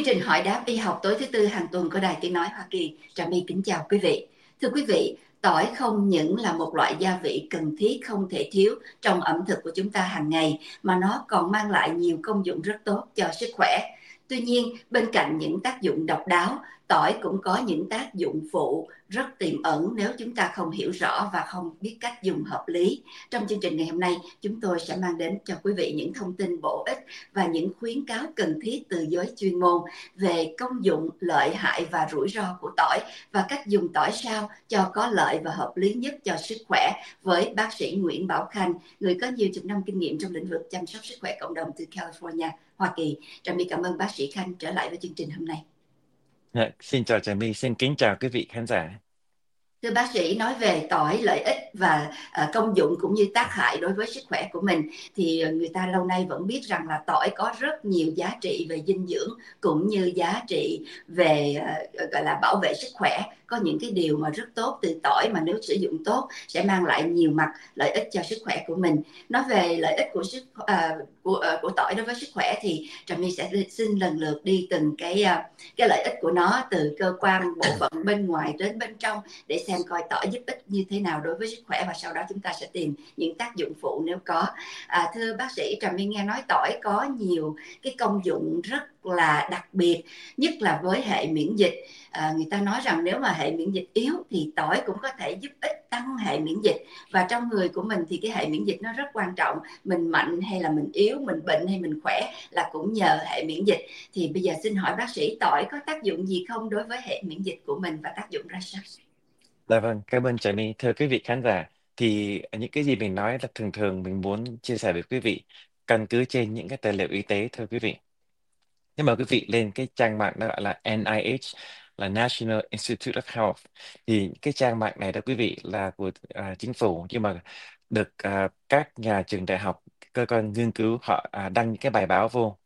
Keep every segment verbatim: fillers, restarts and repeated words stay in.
trình hỏi đáp y học tối thứ Tư hàng tuần của Đài Tiếng Nói Hoa Kỳ. Trà My kính chào quý vị. Thưa quý vị, tỏi không những là một loại gia vị cần thiết không thể thiếu trong ẩm thực của chúng ta hàng ngày, mà nó còn mang lại nhiều công dụng rất tốt cho sức khỏe. Tuy nhiên, bên cạnh những tác dụng độc đáo, tỏi cũng có những tác dụng phụ rất tiềm ẩn nếu chúng ta không hiểu rõ và không biết cách dùng hợp lý. Trong chương trình ngày hôm nay, chúng tôi sẽ mang đến cho quý vị những thông tin bổ ích và những khuyến cáo cần thiết từ giới chuyên môn về công dụng, lợi hại và rủi ro của tỏi, và cách dùng tỏi sao cho có lợi và hợp lý nhất cho sức khỏe, với bác sĩ Nguyễn Bảo Khanh, người có nhiều chục năm kinh nghiệm trong lĩnh vực chăm sóc sức khỏe cộng đồng từ California, Hoa Kỳ. Trà My cảm ơn bác sĩ Khanh trở lại với chương trình hôm nay. Dạ, xin chào Trà My, xin kính chào quý vị khán giả. Thưa bác sĩ, nói về tỏi lợi ích và à, công dụng cũng như tác hại đối với sức khỏe của mình, thì người ta lâu nay vẫn biết rằng là tỏi có rất nhiều giá trị về dinh dưỡng cũng như giá trị về à, gọi là bảo vệ sức khỏe. Có những cái điều mà rất tốt từ tỏi mà nếu sử dụng tốt sẽ mang lại nhiều mặt lợi ích cho sức khỏe của mình. Nói về lợi ích của sức à, của, à, của tỏi đối với sức khỏe thì Trà My sẽ xin lần lượt đi từng cái à, cái lợi ích của nó từ cơ quan bộ phận bên ngoài đến bên trong, để xem coi tỏi giúp ích như thế nào đối với sức khỏe, và sau đó chúng ta sẽ tìm những tác dụng phụ nếu có. À, thưa bác sĩ, Trà My nghe nói tỏi có nhiều cái công dụng rất là đặc biệt, nhất là với hệ miễn dịch. À, người ta nói rằng nếu mà hệ miễn dịch yếu thì tỏi cũng có thể giúp ích tăng hệ miễn dịch, và trong người của mình thì cái hệ miễn dịch nó rất quan trọng. Mình mạnh hay là mình yếu, mình bệnh hay mình khỏe là cũng nhờ hệ miễn dịch. Thì bây giờ xin hỏi bác sĩ, tỏi có tác dụng gì không đối với hệ miễn dịch của mình và tác dụng ra sao? Dạ vâng, cảm ơn Trà My. Thưa quý vị khán giả, thì những cái gì mình nói là thường thường mình muốn chia sẻ với quý vị căn cứ trên những cái tài liệu y tế, thưa quý vị. Nhưng mà quý vị lên cái trang mạng đó gọi là N I H, là National Institute of Health. Thì cái trang mạng này đó quý vị là của à, chính phủ, nhưng mà được à, các nhà trường đại học, cơ quan nghiên cứu họ à, đăng những cái bài báo vô.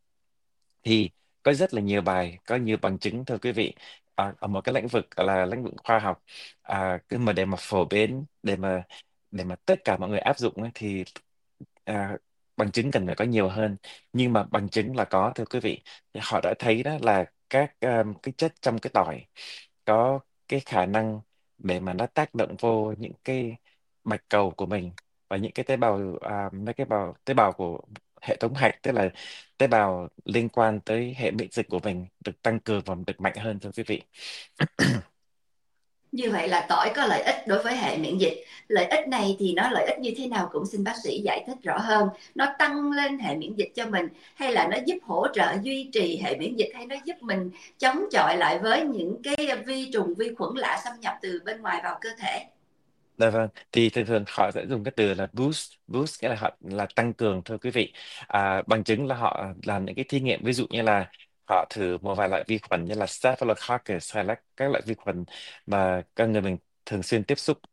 Thì có rất là nhiều bài, có nhiều bằng chứng, thưa quý vị, à, ở một cái lĩnh vực gọi là lĩnh vực khoa học, à, cứ mà để mà phổ biến, để mà để mà tất cả mọi người áp dụng ấy, thì à, bằng chứng cần phải có nhiều hơn. Nhưng mà bằng chứng là có, thưa quý vị. Thì họ đã thấy đó là các um, cái chất trong cái tỏi có cái khả năng để mà nó tác động vô những cái mạch cầu của mình, và những cái tế bào à, mấy cái bào tế bào của hệ thống hạch, tức là tế bào liên quan tới hệ miễn dịch của mình, được tăng cường và được mạnh hơn, thưa quý vị. Như vậy là tỏi có lợi ích đối với hệ miễn dịch. Lợi ích này thì nó lợi ích như thế nào cũng xin bác sĩ giải thích rõ hơn. Nó tăng lên hệ miễn dịch cho mình, hay là nó giúp hỗ trợ duy trì hệ miễn dịch, hay nó giúp mình chống chọi lại với những cái vi trùng, vi khuẩn lạ xâm nhập từ bên ngoài vào cơ thể? Dạ vâng, thì thường thường họ sẽ dùng cái từ là boost, boost nghĩa là họ là tăng cường, thưa quý vị. À, bằng chứng là họ làm những cái thí nghiệm, ví dụ như là họ thử một vài loại vi khuẩn như là Staphylococcus, hay là các loại vi khuẩn mà con người mình thường xuyên tiếp xúc,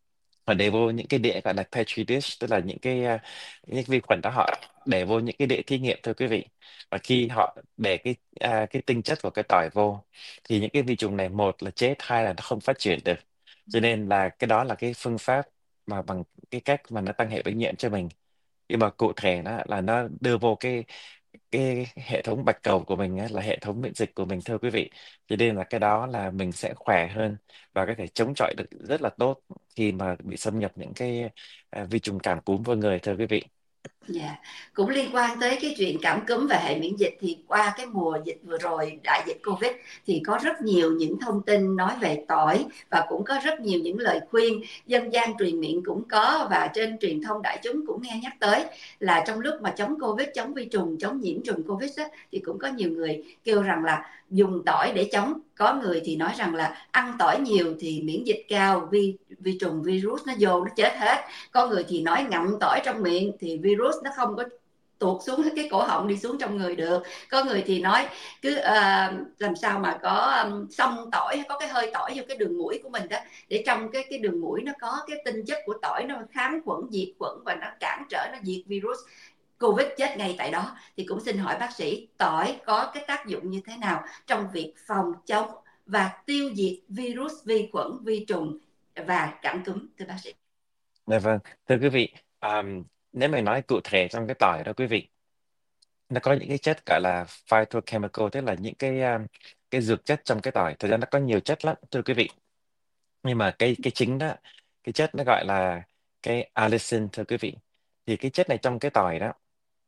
họ để vô những cái đĩa gọi là petri dish, tức là những cái à, những vi khuẩn đó họ để vô những cái đĩa thí nghiệm, thưa quý vị. Và khi họ để cái à, cái tinh chất của cái tỏi vô, thì những cái vi trùng này, một là chết, hai là nó không phát triển được. Cho nên là cái đó là cái phương pháp mà bằng cái cách mà nó tăng hệ miễn nhiễm cho mình. Nhưng mà cụ thể nó là nó đưa vô cái cái hệ thống bạch cầu của mình á, là hệ thống miễn dịch của mình, thưa quý vị. Cho nên là cái đó là mình sẽ khỏe hơn và có thể chống chọi được rất là tốt khi mà bị xâm nhập những cái à, vi trùng cảm cúm vào người, thưa quý vị. Dạ, yeah. Cũng liên quan tới cái chuyện cảm cúm và hệ miễn dịch, thì qua cái mùa dịch vừa rồi, đại dịch Covid, thì có rất nhiều những thông tin nói về tỏi, và cũng có rất nhiều những lời khuyên dân gian truyền miệng cũng có, và trên truyền thông đại chúng cũng nghe nhắc tới, là trong lúc mà chống Covid, chống vi trùng, chống nhiễm trùng Covid á, thì cũng có nhiều người kêu rằng là dùng tỏi để chống. Có người thì nói rằng là ăn tỏi nhiều thì miễn dịch cao, vi vi trùng virus nó vô nó chết hết. Có người thì nói ngậm tỏi trong miệng thì virus nó không có tuột xuống cái cổ họng đi xuống trong người được. Có người thì nói cứ uh, làm sao mà có um, xông tỏi, có cái hơi tỏi vô cái đường mũi của mình đó, để trong cái cái đường mũi nó có cái tinh chất của tỏi, nó kháng khuẩn, diệt khuẩn, và nó cản trở, nó diệt virus Covid chết ngay tại đó. Thì cũng xin hỏi bác sĩ, tỏi có cái tác dụng như thế nào trong việc phòng chống và tiêu diệt virus, vi khuẩn, vi trùng và cảm cúm, thưa bác sĩ? Dạ vâng, thưa quý vị, um, nếu mà nói cụ thể trong cái tỏi đó quý vị, nó có những cái chất gọi là phytochemical, tức là những cái um, cái dược chất trong cái tỏi. Thực ra nó có nhiều chất lắm thưa quý vị, nhưng mà cái cái chính đó, cái chất nó gọi là cái allicin thưa quý vị. Thì cái chất này trong cái tỏi đó,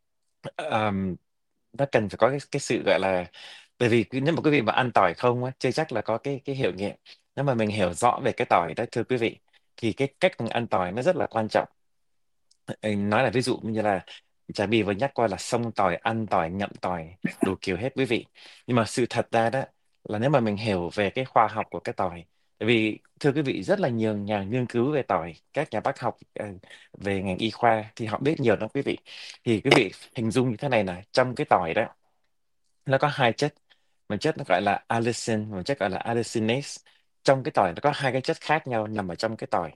um, nó cần phải có cái, cái sự gọi là, bởi vì cái- nếu mà quý vị mà ăn tỏi không á, chưa chắc là có cái cái hiệu nghiệm. Nếu mà mình hiểu rõ về cái tỏi đó thưa quý vị, thì cái cách mình ăn tỏi nó rất là quan trọng. Ừ, nói là ví dụ như là Trà My vừa nhắc qua là xông tỏi, ăn tỏi, ngậm tỏi, đủ kiểu hết quý vị. Nhưng mà sự thật ra đó là nếu mà mình hiểu về cái khoa học của cái tỏi, tại vì thưa quý vị, rất là nhiều nhà nghiên cứu về tỏi, các nhà bác học ờ, về ngành y khoa thì họ biết nhiều lắm quý vị. Thì quý vị hình dung như thế này này, trong cái tỏi đó nó có hai chất, một chất nó gọi là allicin, một chất gọi là allicinase. Trong cái tỏi nó có hai cái chất khác nhau nằm ở trong cái tỏi,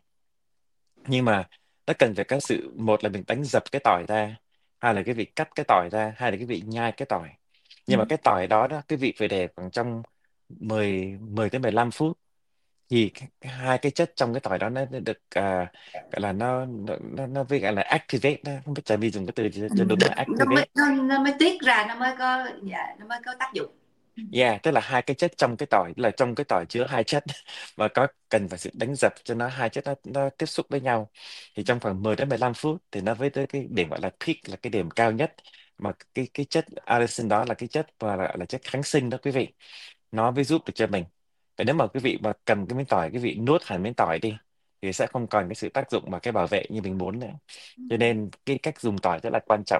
nhưng mà nó cần phải có sự, một là mình đánh dập cái tỏi ra, hai là cái việc cắt cái tỏi ra, hai là cái việc nhai cái tỏi. Ừ. Nhưng mà cái tỏi đó đó cái vị phải để khoảng trong mười mười tới mười lăm phút, thì cái, cái, hai cái chất trong cái tỏi đó nó nó được à, gọi là nó nó nó, nó với gọi là activate đó. Không biết Trà My dùng cái từ cho, Ừ. cho đúng là nó activate. mới nó, nó mới tiết ra, nó mới có, dạ, nó mới có tác dụng. Ừ. Yeah, tức là hai cái chất trong cái tỏi, tức là trong cái tỏi chứa hai chất và có cần phải sự đánh dập cho nó, hai chất nó, nó tiếp xúc với nhau. Thì trong khoảng mười đến mười lăm phút thì nó với tới cái điểm gọi là peak, là cái điểm cao nhất, mà cái cái chất allicin đó là cái chất mà là, là chất kháng sinh đó quý vị. Nó mới giúp được cho mình. Và nếu mà quý vị mà cầm cái miếng tỏi, quý vị nuốt hẳn miếng tỏi đi, thì sẽ không còn cái sự tác dụng và cái bảo vệ như mình muốn nữa. Cho nên cái cách dùng tỏi rất là quan trọng.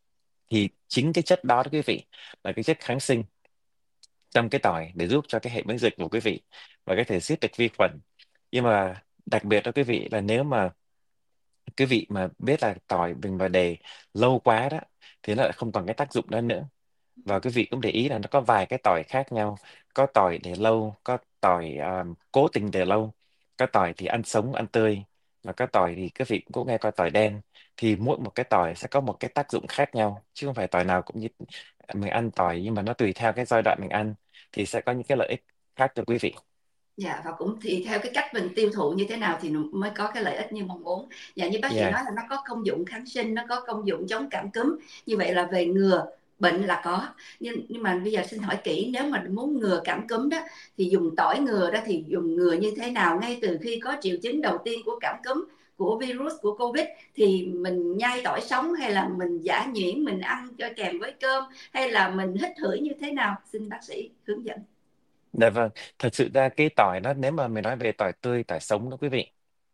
Thì chính cái chất đó đó quý vị, là cái chất kháng sinh trong cái tỏi để giúp cho cái hệ miễn dịch của quý vị và có thể giết được vi khuẩn. Nhưng mà đặc biệt đó quý vị, là nếu mà quý vị mà biết là tỏi mình mà để lâu quá đó, thì nó lại không còn cái tác dụng đó nữa. Và quý vị cũng để ý là nó có vài cái tỏi khác nhau. Có tỏi để lâu, có tỏi à, cố tình để lâu, có tỏi thì ăn sống ăn tươi, và có tỏi thì quý vị cũng nghe coi tỏi đen. Thì mỗi một cái tỏi sẽ có một cái tác dụng khác nhau, chứ không phải tỏi nào cũng như mình ăn tỏi, nhưng mà nó tùy theo cái giai đoạn mình ăn thì sẽ có những cái lợi ích khác cho quý vị. Dạ, và cũng thì theo cái cách mình tiêu thụ như thế nào thì mới có cái lợi ích như mong muốn. Dạ, như bác sĩ Yeah. nói là nó có công dụng kháng sinh, nó có công dụng chống cảm cúm, như vậy là về ngừa bệnh là có. Nhưng nhưng mà bây giờ xin hỏi kỹ, nếu mà muốn ngừa cảm cúm đó thì dùng tỏi ngừa đó, thì dùng ngừa như thế nào ngay từ khi có triệu chứng đầu tiên của cảm cúm, của virus, của Covid? Thì mình nhai tỏi sống, hay là mình giã nhuyễn mình ăn cho kèm với cơm, hay là mình hít thở như thế nào, xin bác sĩ hướng dẫn. Dạ vâng, thật sự ra cái tỏi nó, nếu mà mình nói về tỏi tươi, tỏi sống đó quý vị,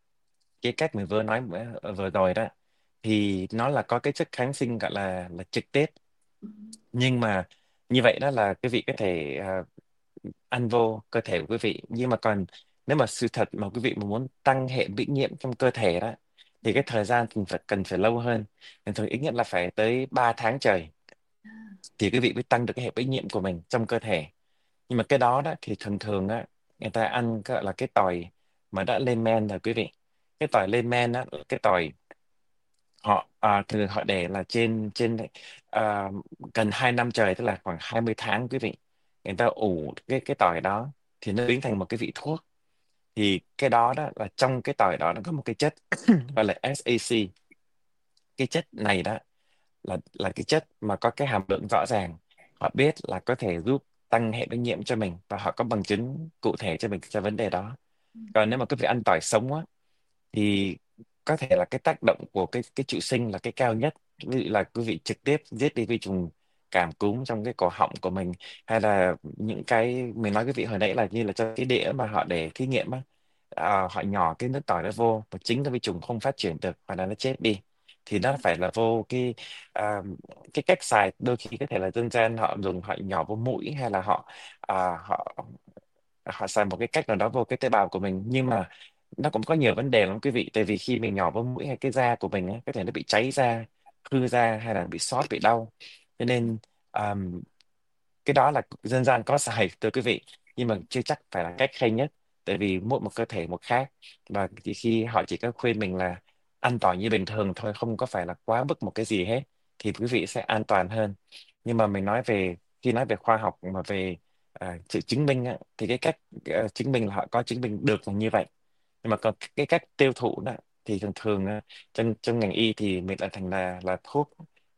cái cách mình vừa nói vừa, vừa rồi đó, thì nó là có cái chất kháng sinh gọi là là trực tiếp. Ừ. Nhưng mà như vậy đó là quý vị có thể à, ăn vô cơ thể của quý vị. Nhưng mà còn nếu mà sự thật mà quý vị mà muốn tăng hệ miễn nhiễm trong cơ thể đó, thì cái thời gian cần phải cần phải lâu hơn. Thường thường ít nhất là phải tới ba tháng trời thì quý vị mới tăng được cái hệ miễn nhiễm của mình trong cơ thể. Nhưng mà cái đó đó thì thường thường á, người ta ăn cái gọi là cái tỏi mà đã lên men rồi quý vị. Cái tỏi lên men á, cái tỏi họ à, thường họ để là trên trên à, gần hai năm trời, tức là khoảng hai mươi tháng quý vị. Người ta ủ cái cái tỏi đó thì nó biến thành một cái vị thuốc. Thì cái đó đó là trong cái tỏi đó nó có một cái chất gọi là ét a xê. Cái chất này đó là là cái chất mà có cái hàm lượng rõ ràng. Họ biết là có thể giúp tăng hệ miễn nhiễm cho mình, và họ có bằng chứng cụ thể cho mình cho vấn đề đó. Còn nếu mà quý vị ăn tỏi sống á, thì có thể là cái tác động của cái cái trụ sinh là cái cao nhất. Ví dụ là quý vị trực tiếp giết đi vi trùng cảm cúm trong cái cổ họng của mình, hay là những cái mình nói quý vị hồi nãy là như là cho cái đĩa mà họ để thí nghiệm á, à, họ nhỏ cái nước tỏi đó vô và chính cái vi trùng không phát triển được hoặc là nó chết đi, thì nó phải là vô cái à, cái cách xài đôi khi có thể là dân gian họ dùng, họ nhỏ vô mũi, hay là họ à, họ họ xài một cái cách nào đó vô cái tế bào của mình. Nhưng mà nó cũng có nhiều vấn đề lắm quý vị, tại vì khi mình nhỏ vào mũi hay cái da của mình ấy, có thể nó bị cháy da, hư da, hay là bị sót, bị đau. Cho nên um, cái đó là dân gian có xài thưa quý vị, nhưng mà chưa chắc phải là cách hay nhất, tại vì mỗi một cơ thể một khác. Và chỉ khi họ chỉ có khuyên mình là ăn tỏi như bình thường thôi, không có phải là quá mức một cái gì hết, thì quý vị sẽ an toàn hơn. Nhưng mà mình nói về, khi nói về khoa học mà về à, sự chứng minh á, thì cái cách à, chứng minh là họ có chứng minh được là như vậy. Nhưng mà còn cái cách tiêu thụ đó thì thường thường á, trong trong ngành y thì mình lại thành là là thuốc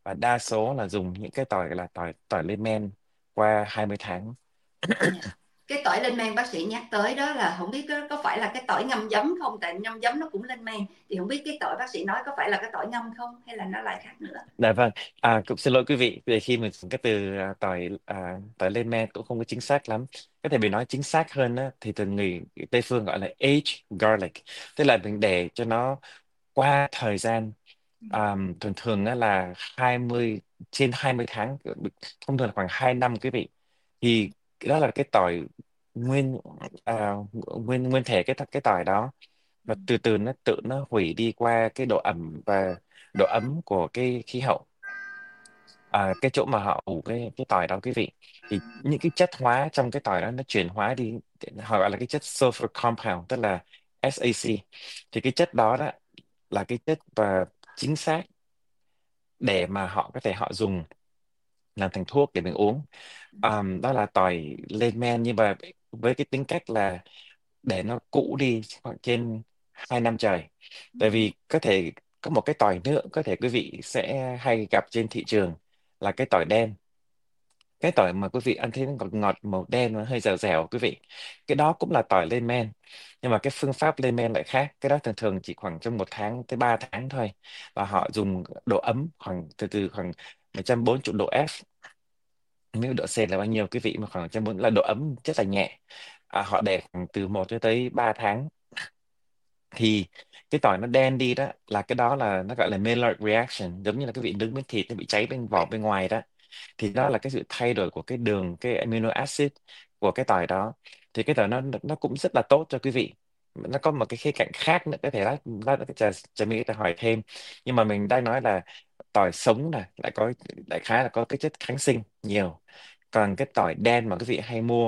và đa số là dùng những cái tỏi gọi là tỏi tỏi lên men qua hai mươi tháng. Dạ. Cái tỏi lên men bác sĩ nhắc tới đó là không biết có, có phải là cái tỏi ngâm giấm không, tại ngâm giấm nó cũng lên men, thì không biết cái tỏi bác sĩ nói có phải là cái tỏi ngâm không hay là nó lại khác nữa. Dạ vâng, à, cũng xin lỗi quý vị về khi mình dùng cái từ à, tỏi à, tỏi lên men cũng không có chính xác lắm. Có thể mình nói chính xác hơn á, thì từ người Tây phương gọi là aged garlic, tức là mình để cho nó qua thời gian. Um, thường thường á là hai mươi trên hai mươi tháng, thông thường là khoảng hai năm quý vị. Thì cái đó là cái tỏi nguyên à, nguyên nguyên thể cái cái tỏi đó, và từ từ nó tự nó hủy đi qua cái độ ẩm và độ ấm của cái khí hậu, à, cái chỗ mà họ ủ cái cái tỏi đó quý vị. Thì những cái chất hóa trong cái tỏi đó nó chuyển hóa đi, họ gọi là cái chất sulfur compound, tức là SAC. Thì cái chất đó đó là cái chất và chính xác để mà họ có thể họ dùng làm thành thuốc để mình uống. Ờm, đó là tỏi lên men, nhưng mà với cái tính cách là để nó cũ đi khoảng trên hai năm trời. Tại vì có thể có một cái tỏi nữa có thể quý vị sẽ hay gặp trên thị trường là cái tỏi đen. Cái tỏi mà quý vị ăn thấy nó ngọt ngọt màu đen, nó hơi dẻo dẻo quý vị, cái đó cũng là tỏi lên men, nhưng mà cái phương pháp lên men lại khác. Cái đó thường thường chỉ khoảng trong một tháng tới ba tháng thôi, và họ dùng độ ấm khoảng từ từ khoảng một trăm bốn mươi độ F. Nếu độ C là bao nhiêu quý vị, mà khoảng một trăm bốn mươi là độ ấm rất là nhẹ. À, họ để khoảng từ một cho tới ba tháng. Thì cái tỏi nó đen đi đó, là cái đó là nó gọi là Maillard reaction, giống như là cái vị nướng miếng thịt nó bị cháy bên vỏ bên ngoài đó. Thì đó là cái sự thay đổi của cái đường, cái amino acid của cái tỏi đó. Thì cái tỏi nó nó cũng rất là tốt cho quý vị. Nó có một cái khía cạnh khác nữa, có thể lát lát nữa trà trà mỹ ta hỏi thêm. Nhưng mà mình đang nói là tỏi sống này lại có, đại khái là có cái chất kháng sinh nhiều. Còn cái tỏi đen mà quý vị hay mua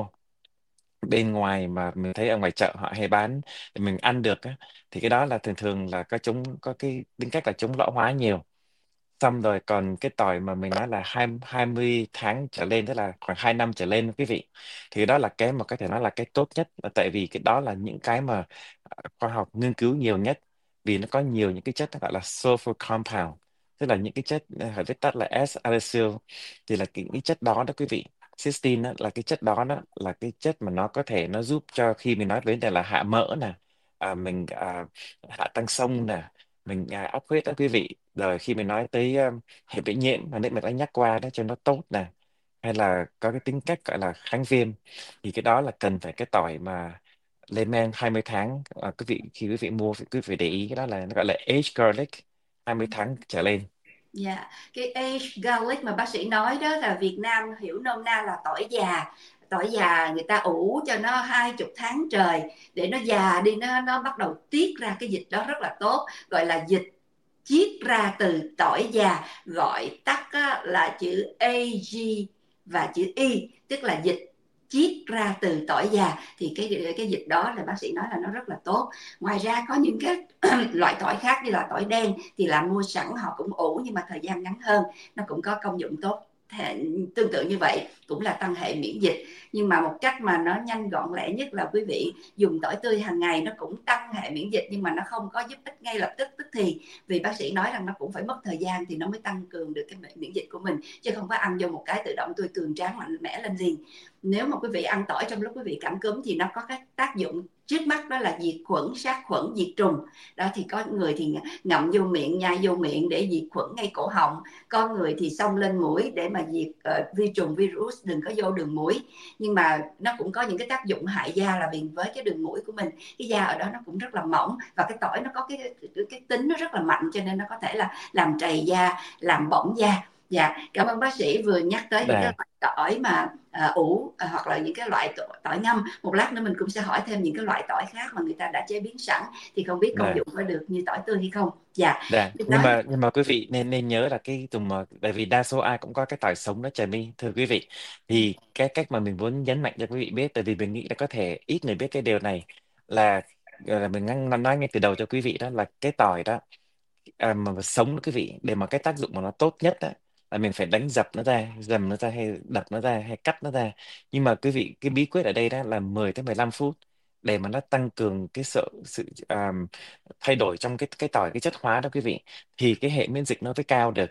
bên ngoài, mà mình thấy ở ngoài chợ họ hay bán để mình ăn được á, thì cái đó là thường thường là có chống, có cái tính cách là chống lão hóa nhiều. Xong rồi còn cái tỏi mà mình nói là hai hai mươi tháng trở lên, tức là khoảng hai năm trở lên quý vị, thì đó là cái mà có thể nói là cái tốt nhất, là tại vì cái đó là những cái mà à, khoa học nghiên cứu nhiều nhất. Vì nó có nhiều những cái chất gọi là sulfur compound, tức là những cái chất à, phải viết tắt là S-adecyl. Thì là cái, cái chất đó đó quý vị, cysteine đó, là cái chất đó đó là cái chất mà nó có thể nó giúp cho khi mình nói vấn đề là hạ mỡ nè, à, mình à, hạ tăng xông nè, mình à, áp huyết đó quý vị. Rồi khi mình nói tới um, hệ miễn nhiễm mà nãy mình đã nhắc qua đó cho nó tốt nè, hay là có cái tính cách gọi là kháng viêm, thì cái đó là cần phải cái tỏi mà lên men hai mươi tháng. À, quý vị khi quý vị mua thì quý vị để ý, cái đó là nó gọi là aged garlic, hai mươi tháng trở lên. Dạ, cái aged garlic mà bác sĩ nói đó là Việt Nam hiểu nôm na là tỏi già. Tỏi già người ta ủ cho nó hai chục tháng trời để nó già đi, nó nó bắt đầu tiết ra cái dịch đó rất là tốt, gọi là dịch chiết ra từ tỏi già, gọi tắt á, là chữ a giê và chữ Y, tức là dịch chiết ra từ tỏi già. Thì cái cái dịch đó là bác sĩ nói là nó rất là tốt. Ngoài ra có những cái loại tỏi khác như là tỏi đen thì là mua sẵn, họ cũng ủ nhưng mà thời gian ngắn hơn, nó cũng có công dụng tốt. Tương tự như vậy cũng là tăng hệ miễn dịch, nhưng mà một cách mà nó nhanh gọn lẹ nhất là quý vị dùng tỏi tươi hàng ngày, nó cũng tăng hệ miễn dịch nhưng mà nó không có giúp ích ngay lập tức tức thì, vì bác sĩ nói rằng nó cũng phải mất thời gian thì nó mới tăng cường được cái miễn dịch của mình, chứ không có ăn vô một cái tự động tôi cường tráng mạnh mẽ lên liền. Nếu mà quý vị ăn tỏi trong lúc quý vị cảm cúm thì nó có cái tác dụng trước mắt đó là diệt khuẩn, sát khuẩn, diệt trùng. Đó thì có người thì ngậm vô miệng, nhai vô miệng để diệt khuẩn ngay cổ họng, có người thì xông lên mũi để mà diệt uh, vi trùng virus đừng có vô đường mũi. Nhưng mà nó cũng có những cái tác dụng hại da, là vì với cái đường mũi của mình, cái da ở đó nó cũng rất là mỏng, và cái tỏi nó có cái cái tính nó rất là mạnh, cho nên nó có thể là làm trầy da, làm bỏng da. Dạ, cảm ơn bác sĩ vừa nhắc tới những cái Dạ, loại tỏi mà à, ủ à, hoặc là những cái loại tỏi, tỏi ngâm. Một lát nữa mình cũng sẽ hỏi thêm những cái loại tỏi khác mà người ta đã chế biến sẵn, thì không biết công dạ. dụng có được như tỏi tươi hay không. Dạ, Dạ, mình nhưng nói. mà nhưng mà quý vị nên nên nhớ là cái dùng mà, tại vì đa số ai cũng có cái tỏi sống đó Trà My, thưa quý vị. Thì cái cách mà mình muốn nhấn mạnh cho quý vị biết, tại vì mình nghĩ là có thể ít người biết cái điều này, là, là mình đang nói ngay từ đầu cho quý vị đó, là cái tỏi đó à, mà, mà sống đó quý vị, để mà cái tác dụng của nó tốt nhất đó, là mình phải đánh dập nó ra, dầm nó ra, hay đập nó ra, hay cắt nó ra. Nhưng mà quý vị, cái bí quyết ở đây đó là mười tới mười lăm phút, để mà nó tăng cường cái sự sự à, thay đổi trong cái cái tỏi, cái chất hóa đó quý vị, thì cái hệ miễn dịch nó mới cao được.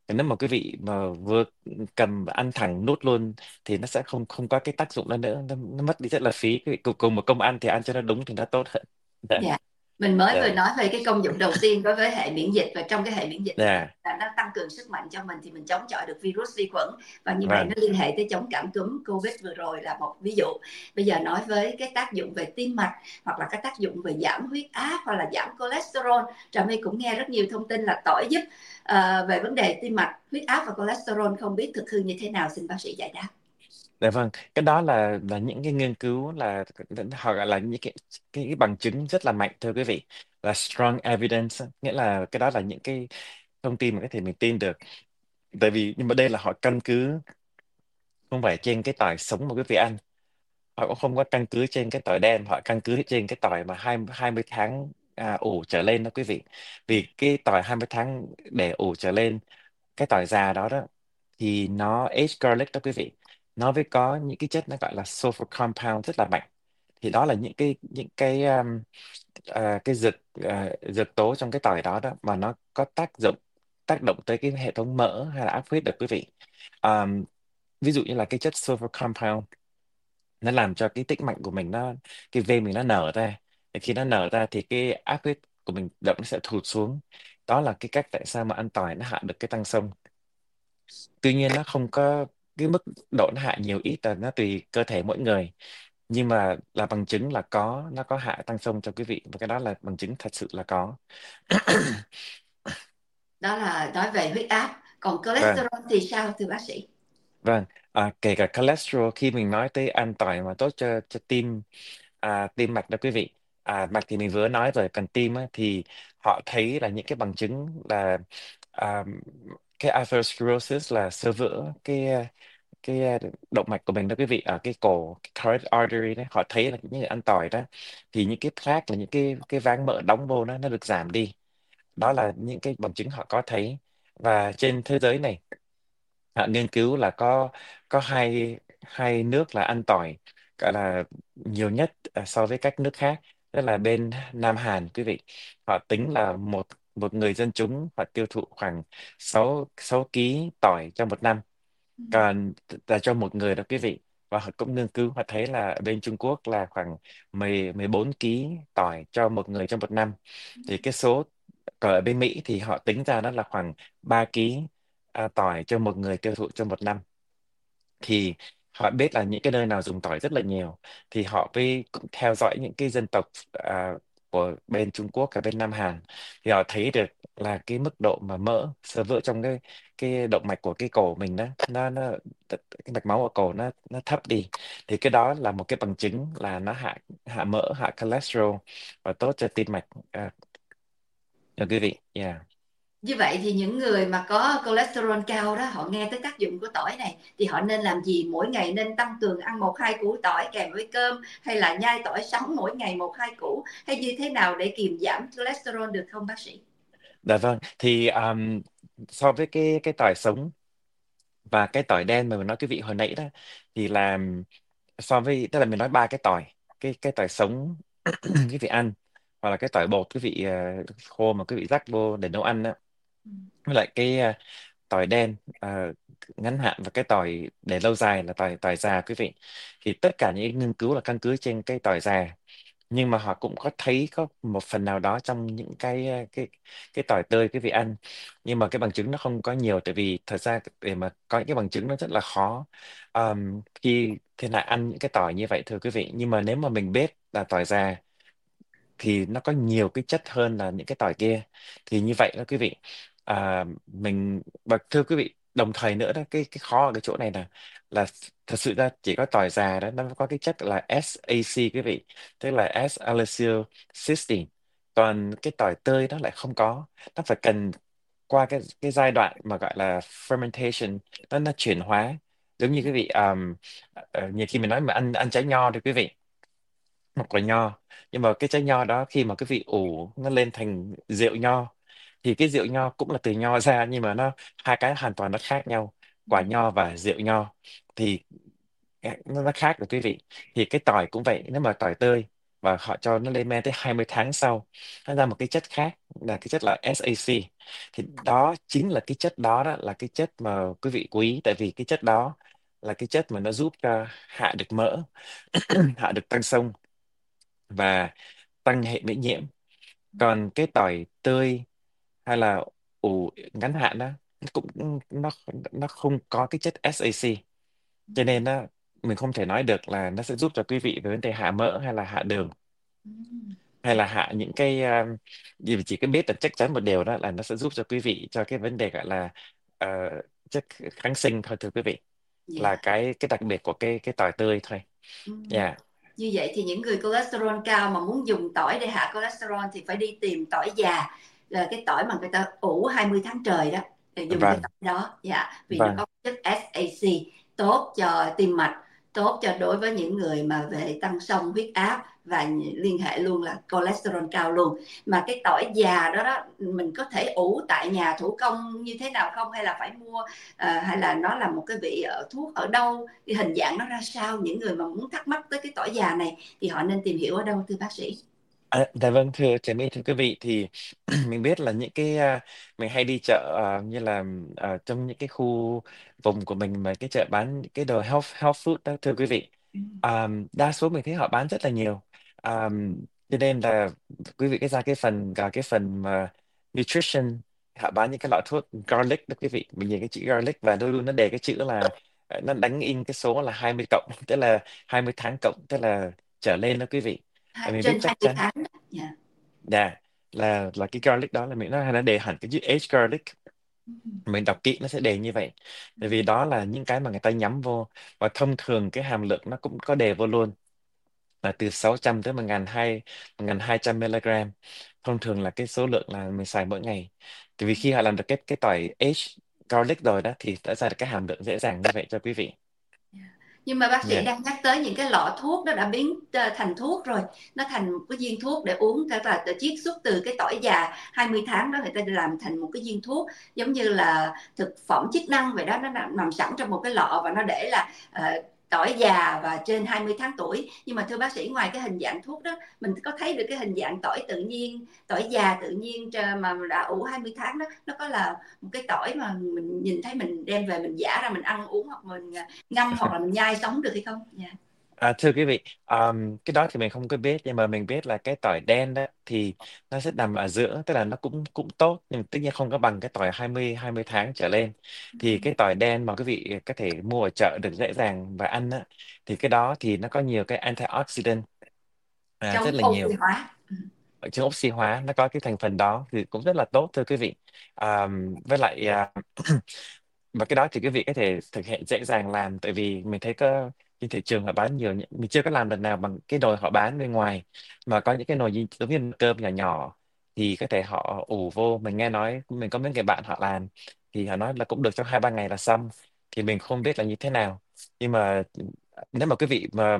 Nếu mà quý vị mà vừa cầm ăn thẳng nuốt luôn thì nó sẽ không không có cái tác dụng đó nữa, nó, nó mất đi rất là phí. Quý vị cùng, cùng một công ăn thì ăn cho nó đúng thì nó tốt hơn. Dạ. Dạ. Mình mới vừa Dạ. nói về cái công dụng đầu tiên đối với hệ miễn dịch, và trong cái hệ miễn dịch này Dạ. là nó tăng cường sức mạnh cho mình thì mình chống chọi được virus vi khuẩn, và như vậy nó Vâng. liên hệ tới chống cảm cúm. Covid vừa rồi là một ví dụ. Bây giờ nói với cái tác dụng về tim mạch, hoặc là cái tác dụng về giảm huyết áp, hoặc là giảm cholesterol. Trà My cũng nghe rất nhiều thông tin là tỏi giúp uh, về vấn đề tim mạch, huyết áp và cholesterol, không biết thực hư như thế nào, xin bác sĩ giải đáp. Dạ vâng, cái đó là là những cái nghiên cứu, là họ gọi là những cái, cái cái bằng chứng rất là mạnh thưa quý vị, là strong evidence á. Nghĩa là cái đó là những cái thông tin mà có thể mình tin được. Tại vì nhưng mà đây là họ căn cứ không phải trên cái tỏi sống mà quý vị ăn, họ cũng không có căn cứ trên cái tỏi đen, họ căn cứ trên cái tỏi mà hai hai mươi tháng à, ủ trở lên đó quý vị. Vì cái tỏi hai mươi tháng để ủ trở lên, cái tỏi già đó đó, thì nó aged garlic đó quý vị, nó với có những cái chất nó gọi là sulfur compound rất là mạnh. Thì đó là những cái những cái um, à, cái dược à, dược tố trong cái tỏi đó đó mà nó có tác dụng tác động tới cái hệ thống mỡ hay là áp huyết được quý vị. Um, ví dụ như là cái chất sulfur compound, nó làm cho cái tĩnh mạch của mình, nó cái vein mình nó nở ra. Thì khi nó nở ra thì cái áp huyết của mình đậm nó sẽ thụt xuống. Đó là cái cách tại sao mà ăn tỏi nó hạ được cái tăng xông. Tuy nhiên nó không có cái mức độ nó hạ nhiều ít, là nó tùy cơ thể mỗi người, nhưng mà là bằng chứng là có, nó có hạ tăng xông cho quý vị, và cái đó là bằng chứng thật sự là có. Đó là nói về huyết áp. Còn Vâng. cholesterol thì sao thưa bác sĩ? Vâng, à, kể cả cholesterol, khi mình nói tới ăn tỏi mà tốt cho cho tim, à, tim mạch đó quý vị. À, mạch thì mình vừa nói rồi, còn tim á, thì họ thấy là những cái bằng chứng là à, cái atherosclerosis là xơ vữa cái cái động mạch của mình đó quý vị, ở cái cổ, cái carotid artery đấy, họ thấy là những người ăn tỏi đó thì những cái plaque, là những cái cái váng mỡ đóng vô nó nó được giảm đi. Đó là những cái bằng chứng họ có thấy. Và trên thế giới này, họ nghiên cứu là có có hai hai nước là ăn tỏi gọi là nhiều nhất à, so với các nước khác. Đó là bên Nam Hàn quý vị. Họ tính là một một người dân chúng họ tiêu thụ khoảng sáu sáu ký tỏi trong một năm. Còn là cho một người đó quý vị. Và họ cũng nghiên cứu, họ thấy là ở bên Trung Quốc là khoảng mười mười bốn ký tỏi cho một người trong một năm. Thì cái số, còn ở bên Mỹ thì họ tính ra đó là khoảng ba ký à, tỏi cho một người tiêu thụ trong một năm. Thì họ biết là những cái nơi nào dùng tỏi rất là nhiều, thì họ mới cũng theo dõi những cái dân tộc à, của bên Trung Quốc và bên Nam Hàn. Thì họ thấy được là cái mức độ mà mỡ xơ vữa trong cái cái động mạch của cái cổ mình đó, nó nó cái mạch máu ở cổ nó nó thấp đi. Thì cái đó là một cái bằng chứng là nó hạ hạ mỡ, hạ cholesterol, và tốt cho tim mạch à, cho quý vị. Yeah. Như vậy thì những người mà có cholesterol cao đó, họ nghe tới tác dụng của tỏi này thì họ nên làm gì? Mỗi ngày nên tăng cường ăn một hai củ tỏi kèm với cơm, hay là nhai tỏi sống mỗi ngày một hai củ, hay như thế nào để kiềm giảm cholesterol được không bác sĩ? Dạ vâng, thì um, so với cái cái tỏi sống và cái tỏi đen mà mình nói quý vị hồi nãy đó, thì là so với, tức là mình nói ba cái tỏi, cái cái tỏi sống quý vị ăn, hoặc là cái tỏi bột quý vị ờ, khô mà quý vị rắc vô để nấu ăn đó, với lại cái ờ, tỏi đen ờ, ngắn hạn, và cái tỏi để lâu dài là tỏi tỏi già quý vị. Thì tất cả những nghiên cứu là căn cứ trên cái tỏi già, nhưng mà họ cũng có thấy có một phần nào đó trong những cái ờ, cái cái tỏi tươi quý vị ăn. Nhưng mà cái bằng chứng nó không có nhiều, tại vì thật ra để mà có những cái bằng chứng nó rất là khó um, khi thế nào ăn những cái tỏi như vậy thưa quý vị. Nhưng mà nếu mà mình biết là tỏi già thì nó có nhiều cái chất hơn là những cái tỏi kia. Thì như vậy đó quý vị, à, mình, và thưa quý vị, đồng thời nữa đó, cái cái khó ở cái chỗ này là là thật sự ra chỉ có tỏi già đó nó có cái chất là ét a xê quý vị, tức là S-acetylcysteine. Còn cái tỏi tươi nó lại không có. Nó phải cần qua cái cái giai đoạn mà gọi là fermentation, nó nó chuyển hóa. Giống như quý vị, um, uh, nhiều khi mình nói mà ăn ăn trái nho thì quý vị, một quả nho, nhưng mà cái trái nho đó khi mà cái vị ủ nó lên thành rượu nho, thì cái rượu nho cũng là từ nho ra, nhưng mà nó hai cái hoàn toàn nó khác nhau, quả nho và rượu nho. Thì nó, nó khác được quý vị. Thì cái tỏi cũng vậy, nếu mà tỏi tươi và họ cho nó lên men tới hai mươi tháng sau, nó ra một cái chất khác là cái chất là ét a xê. Thì đó chính là cái chất đó đó là cái chất mà quý vị quý, tại vì cái chất đó là cái chất mà nó giúp cho hạ được mỡ, hạ được tăng xông và tăng hệ miễn nhiễm. Còn cái tỏi tươi hay là ủ ngắn hạn đó, nó cũng nó nó không có cái chất ét a xê, cho nên đó mình không thể nói được là nó sẽ giúp cho quý vị về vấn đề hạ mỡ hay là hạ đường hay là hạ những cái um, gì, chỉ có biết là chắc chắn một điều đó là nó sẽ giúp cho quý vị cho cái vấn đề gọi là ờ, chất kháng sinh thôi thưa quý vị, là Dạ. cái cái đặc biệt của cái cái tỏi tươi thôi. Ừm. Dạ. Như vậy thì những người cholesterol cao mà muốn dùng tỏi để hạ cholesterol thì phải đi tìm tỏi già, là cái tỏi mà người ta ủ hai mươi tháng trời đó, để dùng cái Vâng. tỏi đó. Dạ, vì nó Vâng. có chất ét a xê tốt cho tim mạch, tốt cho đối với những người mà về tăng xông huyết áp và liên hệ luôn là cholesterol cao luôn. Mà cái tỏi già đó đó mình có thể ủ tại nhà thủ công như thế nào không, hay là phải mua, à, hay là nó là một cái vị ở thuốc ở đâu, cái hình dạng nó ra sao? Những người mà muốn thắc mắc tới cái tỏi già này thì họ nên tìm hiểu ở đâu thưa bác sĩ? À, dạ vâng, thưa Trà My, thưa quý vị, thì mình biết là những cái à, mình hay đi chợ à, như là à, trong những cái khu vùng của mình mà cái chợ bán những cái đồ health health food đó thưa quý vị. Ừ. À, đa số mình thấy họ bán rất là nhiều. À, cho nên là quý vị cái ra cái phần cả cái phần mà nutrition, họ bán những cái loại thuốc garlic đó quý vị, mình nhìn cái chữ garlic và đôi luôn nó đề cái chữ là ờ, nó đánh in cái số là hai mươi cộng, tức là hai mươi tháng cộng, tức là trở lên đó quý vị. Và mình biết Trên chắc hai mươi chắn. tháng đó. Dạ. Dạ, là là cái garlic đó là mình nó hay nó đề hẳn cái chữ age garlic, Ừ. mình đọc kỹ nó sẽ đề như vậy, tại vì đó là những cái mà người ta nhắm vô, và thông thường cái hàm lượng nó cũng có đề vô luôn là từ sáu trăm tới một nghìn hai một nghìn hai trăm mg, thông thường là cái số lượng là mình xài mỗi ngày. Tại vì khi họ làm được cái cái tỏi age garlic rồi đó thì đã ra được cái hàm lượng dễ dàng như vậy cho quý vị. Nhưng mà bác sĩ Dạ. đang nhắc tới những cái lọ thuốc đó đã biến ờ, thành thuốc rồi, nó thành một cái viên thuốc để uống, tức là chiết xuất từ cái tỏi già hai mươi tháng đó, người ta làm thành một cái viên thuốc giống như là thực phẩm chức năng vậy đó, nó nằm, nằm sẵn trong một cái lọ và nó để là uh, tỏi già và trên hai mươi tháng tuổi. Nhưng mà thưa bác sĩ, ngoài cái hình dạng thuốc đó, mình có thấy được cái hình dạng tỏi tự nhiên, tỏi già tự nhiên mà đã ủ hai mươi tháng đó, nó có là một cái tỏi mà mình nhìn thấy mình đem về mình giã ra mình ăn uống, hoặc mình ngâm, hoặc là mình nhai sống được hay không? Dạ. À, thưa quý vị, um, cái đó thì mình không có biết, nhưng mà mình biết là cái tỏi đen đó thì nó sẽ nằm ở giữa, tức là nó cũng cũng tốt, nhưng mà tất nhiên không có bằng cái tỏi hai mươi hai mươi tháng trở lên. Thì cái tỏi đen mà quý vị có thể mua ở chợ được dễ dàng và ăn á, thì cái đó thì nó có nhiều cái antioxidant, à, Chống rất là oxy nhiều. hóa. Ừ. Ở trong oxy hóa nó có cái thành phần đó thì cũng rất là tốt thưa quý vị. À, với lại à, và cái đó thì quý vị có thể thực hiện dễ dàng làm, tại vì mình thấy có trên thị trường họ bán nhiều, những- mình chưa có làm lần nào bằng cái nồi họ bán bên ngoài, mà có những cái nồi như, giống như cơm nhỏ nhỏ, thì có thể họ ủ vô, mình nghe nói mình có mấy người bạn họ làm thì họ nói là cũng được trong hai ba ngày là xong. Thì mình không biết là như thế nào, nhưng mà nếu mà quý vị mà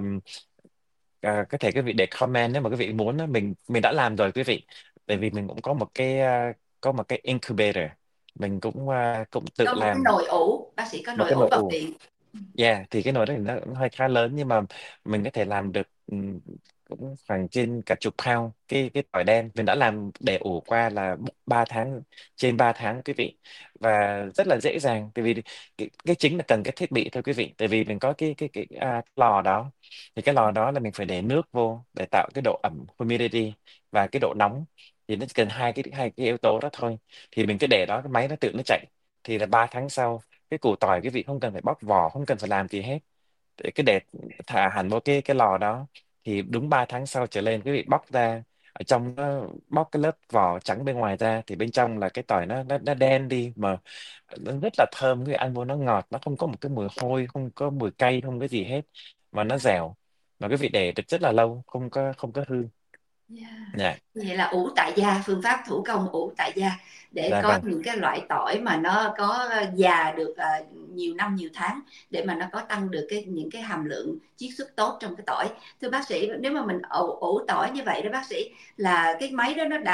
à, có thể quý vị để comment nếu mà quý vị muốn á, mình mình đã làm rồi quý vị, tại vì mình cũng có một cái à, có một cái incubator, mình cũng à, cũng tự Có một cái làm nồi ủ, bác sĩ có một nồi cái ủ nồi vào ủ. viện. Yeah, thì cái nồi đó thì nó cũng hơi khá lớn, nhưng mà mình có thể làm được ừm, cũng khoảng trên cả chục pound cái cái tỏi đen mình đã làm để ủ qua là ba tháng, trên ba tháng quý vị, và rất là dễ dàng, tại vì cái, cái chính là cần cái thiết bị thôi quý vị, tại vì mình có cái cái cái, à, cái lò đó, thì cái lò đó là mình phải để nước vô để tạo cái độ ẩm humidity và cái độ nóng, thì nó chỉ cần hai cái hai cái yếu tố đó thôi, thì mình cứ để đó, cái máy nó tự nó chạy, thì là ba tháng sau cái củ tỏi quý vị không cần phải bóc vỏ, không cần phải làm gì hết, để cái để thả hẳn vào cái cái lò đó, thì đúng ba tháng sau trở lên quý vị bóc ra, ở trong nó bóc cái lớp vỏ trắng bên ngoài ra, thì bên trong là cái tỏi nó nó, nó đen đi mà nó rất là thơm, cái ăn vô nó ngọt, nó không có một cái mùi hôi, không có mùi cay, không có gì hết, mà nó dẻo, mà quý vị để được rất là lâu, không có không có hư. Yeah. Dạ. Vậy là ủ tại gia, phương pháp thủ công ủ tại gia, để Dạ có vâng. những cái loại tỏi mà nó có già được uh, nhiều năm nhiều tháng, để mà nó có tăng được cái những cái hàm lượng chiết xuất tốt trong cái tỏi. Thưa bác sĩ, nếu mà mình ủ, ủ tỏi như vậy đó bác sĩ, là cái máy đó nó đã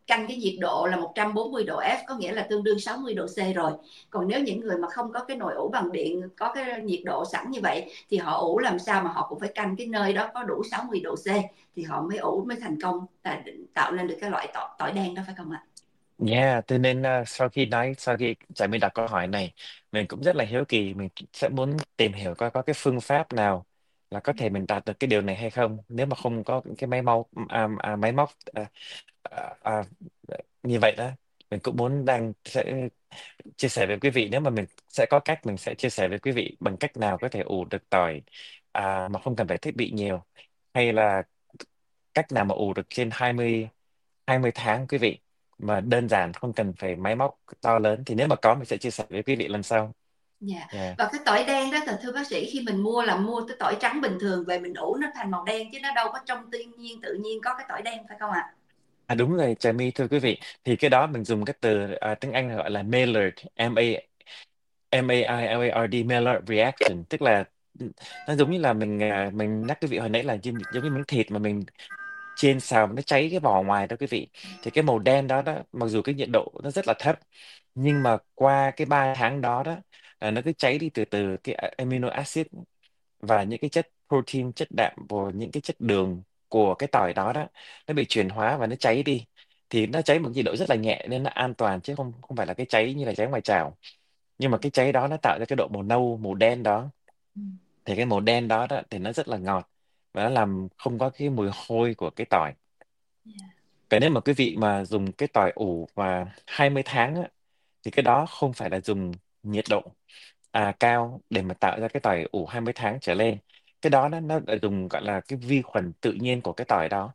canh cái nhiệt độ là một trăm bốn mươi độ F, có nghĩa là tương đương sáu mươi độ C rồi. Còn nếu những người mà không có cái nồi ủ bằng điện, có cái nhiệt độ sẵn như vậy, thì họ ủ làm sao mà họ cũng phải canh cái nơi đó có đủ sáu mươi độ C thì họ mới ủ mới thành công, tạo nên được cái loại tỏi, tỏi đen đó, phải không ạ? Yeah, thế nên uh, sau khi nói sau khi Trà My đặt câu hỏi này, mình cũng rất là hiếu kỳ, mình sẽ muốn tìm hiểu coi có cái phương pháp nào là có thể mình đạt được cái điều này hay không, nếu mà không có cái máy móc à, à, máy móc à, à, à, như vậy đó. Mình cũng muốn đang sẽ chia sẻ với quý vị, nếu mà mình sẽ có cách, mình sẽ chia sẻ với quý vị bằng cách nào có thể ủ được tỏi à, mà không cần phải thiết bị nhiều, hay là cách nào mà ủ được trên hai mươi hai mươi tháng quý vị, mà đơn giản không cần phải máy móc to lớn, thì nếu mà có mình sẽ chia sẻ với quý vị lần sau. Dạ. Yeah. Và cái tỏi đen đó, thưa bác sĩ, khi mình mua là mua cái tỏi trắng bình thường về mình ủ nó thành màu đen, chứ nó đâu có trong thiên nhiên tự nhiên có cái tỏi đen, phải không ạ? À đúng rồi, Trà My thưa quý vị, thì cái đó mình dùng cái từ à, tiếng Anh gọi là Maillard, M A M A I L A R D, Maillard reaction, tức là nó giống như là mình à, mình nhắc quý vị hồi nãy là giống, giống như miếng thịt mà mình chiên xào mà nó cháy cái vỏ ngoài đó quý vị, thì cái màu đen đó đó, mặc dù cái nhiệt độ nó rất là thấp, nhưng mà qua cái ba tháng đó đó là nó cứ cháy đi từ từ, cái amino acid và những cái chất protein, chất đạm và những cái chất đường của cái tỏi đó đó, nó bị chuyển hóa và nó cháy đi, thì nó cháy một nhiệt độ rất là nhẹ nên nó an toàn, chứ không không phải là cái cháy như là cháy ngoài chảo. Nhưng mà cái cháy đó nó tạo ra cái độ màu nâu màu đen đó, Ừ. thì cái màu đen đó, đó thì nó rất là ngọt và nó làm không có cái mùi hôi của cái tỏi. Dạ. Cái nếu mà quý vị mà dùng cái tỏi ủ và hai mươi tháng á, thì cái đó không phải là dùng nhiệt độ à, cao để mà tạo ra cái tỏi ủ hai mươi tháng trở lên. Cái đó nó, nó là dùng gọi là cái vi khuẩn tự nhiên của cái tỏi đó,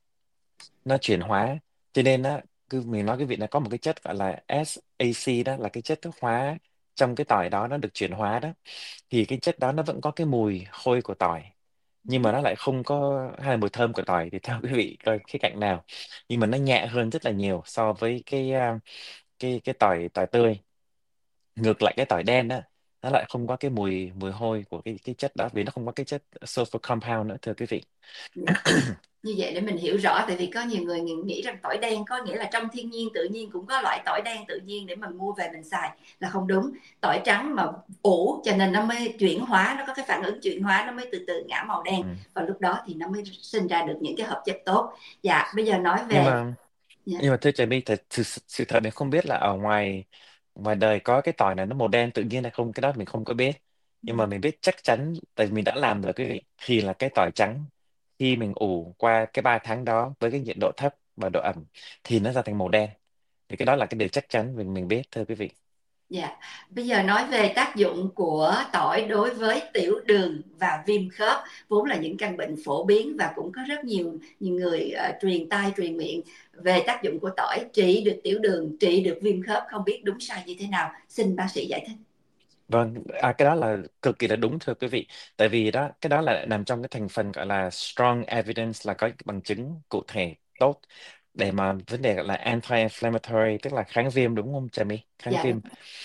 nó chuyển hóa. Cho nên á, cứ mình nói cái vị này có một cái chất gọi là S A C, đó là cái chất thuốc hóa trong cái tỏi đó, nó được chuyển hóa đó, thì cái chất đó nó vẫn có cái mùi hôi của tỏi, nhưng mà nó lại không có, hay là mùi thơm của tỏi thì theo quý vị coi cái cạnh nào, nhưng mà nó nhẹ hơn rất là nhiều so với cái à, cái cái tỏi tỏi tươi. Ngược lại cái tỏi đen đó, nó lại không có cái mùi mùi hôi của cái cái chất đó, vì nó không có cái chất sulfur compound nữa thưa quý vị. Dạ. Như vậy để mình hiểu rõ, tại vì có nhiều người nghĩ rằng tỏi đen có nghĩa là trong thiên nhiên tự nhiên cũng có loại tỏi đen tự nhiên để mình mua về mình xài, là không đúng. Tỏi trắng mà ủ cho nên nó mới chuyển hóa, nó có cái phản ứng chuyển hóa, nó mới từ từ ngã màu đen, Ừ. và lúc đó thì nó mới sinh ra được những cái hợp chất tốt. Dạ, bây giờ nói nhưng về. mà Dạ. nhưng mà thưa Trà My, thật sự, sự thật mình không biết là ở ngoài ngoài đời có cái tỏi này nó màu đen tự nhiên hay không, cái đó mình không có biết. Nhưng mà mình biết chắc chắn, tại vì mình đã làm rồi quý vị, thì là cái tỏi trắng khi mình ủ qua cái ba tháng đó với cái nhiệt độ thấp và độ ẩm thì nó ra thành màu đen, thì cái đó là cái điều chắc chắn mình mình biết thưa quý vị. Dạ, bây giờ nói về tác dụng của tỏi đối với tiểu đường và viêm khớp, vốn là những căn bệnh phổ biến và cũng có rất nhiều nhiều người uh, truyền tai truyền miệng về tác dụng của tỏi trị được tiểu đường, trị được viêm khớp, không biết đúng sai như thế nào, xin bác sĩ giải thích. Vâng, à, cái đó là cực kỳ là đúng thưa quý vị. Tại vì đó, cái đó là nằm trong cái thành phần gọi là strong evidence, là có bằng chứng cụ thể tốt để mà vấn đề gọi là anti-inflammatory, tức là kháng viêm, đúng không Trà My? Kháng Dạ đúng. viêm.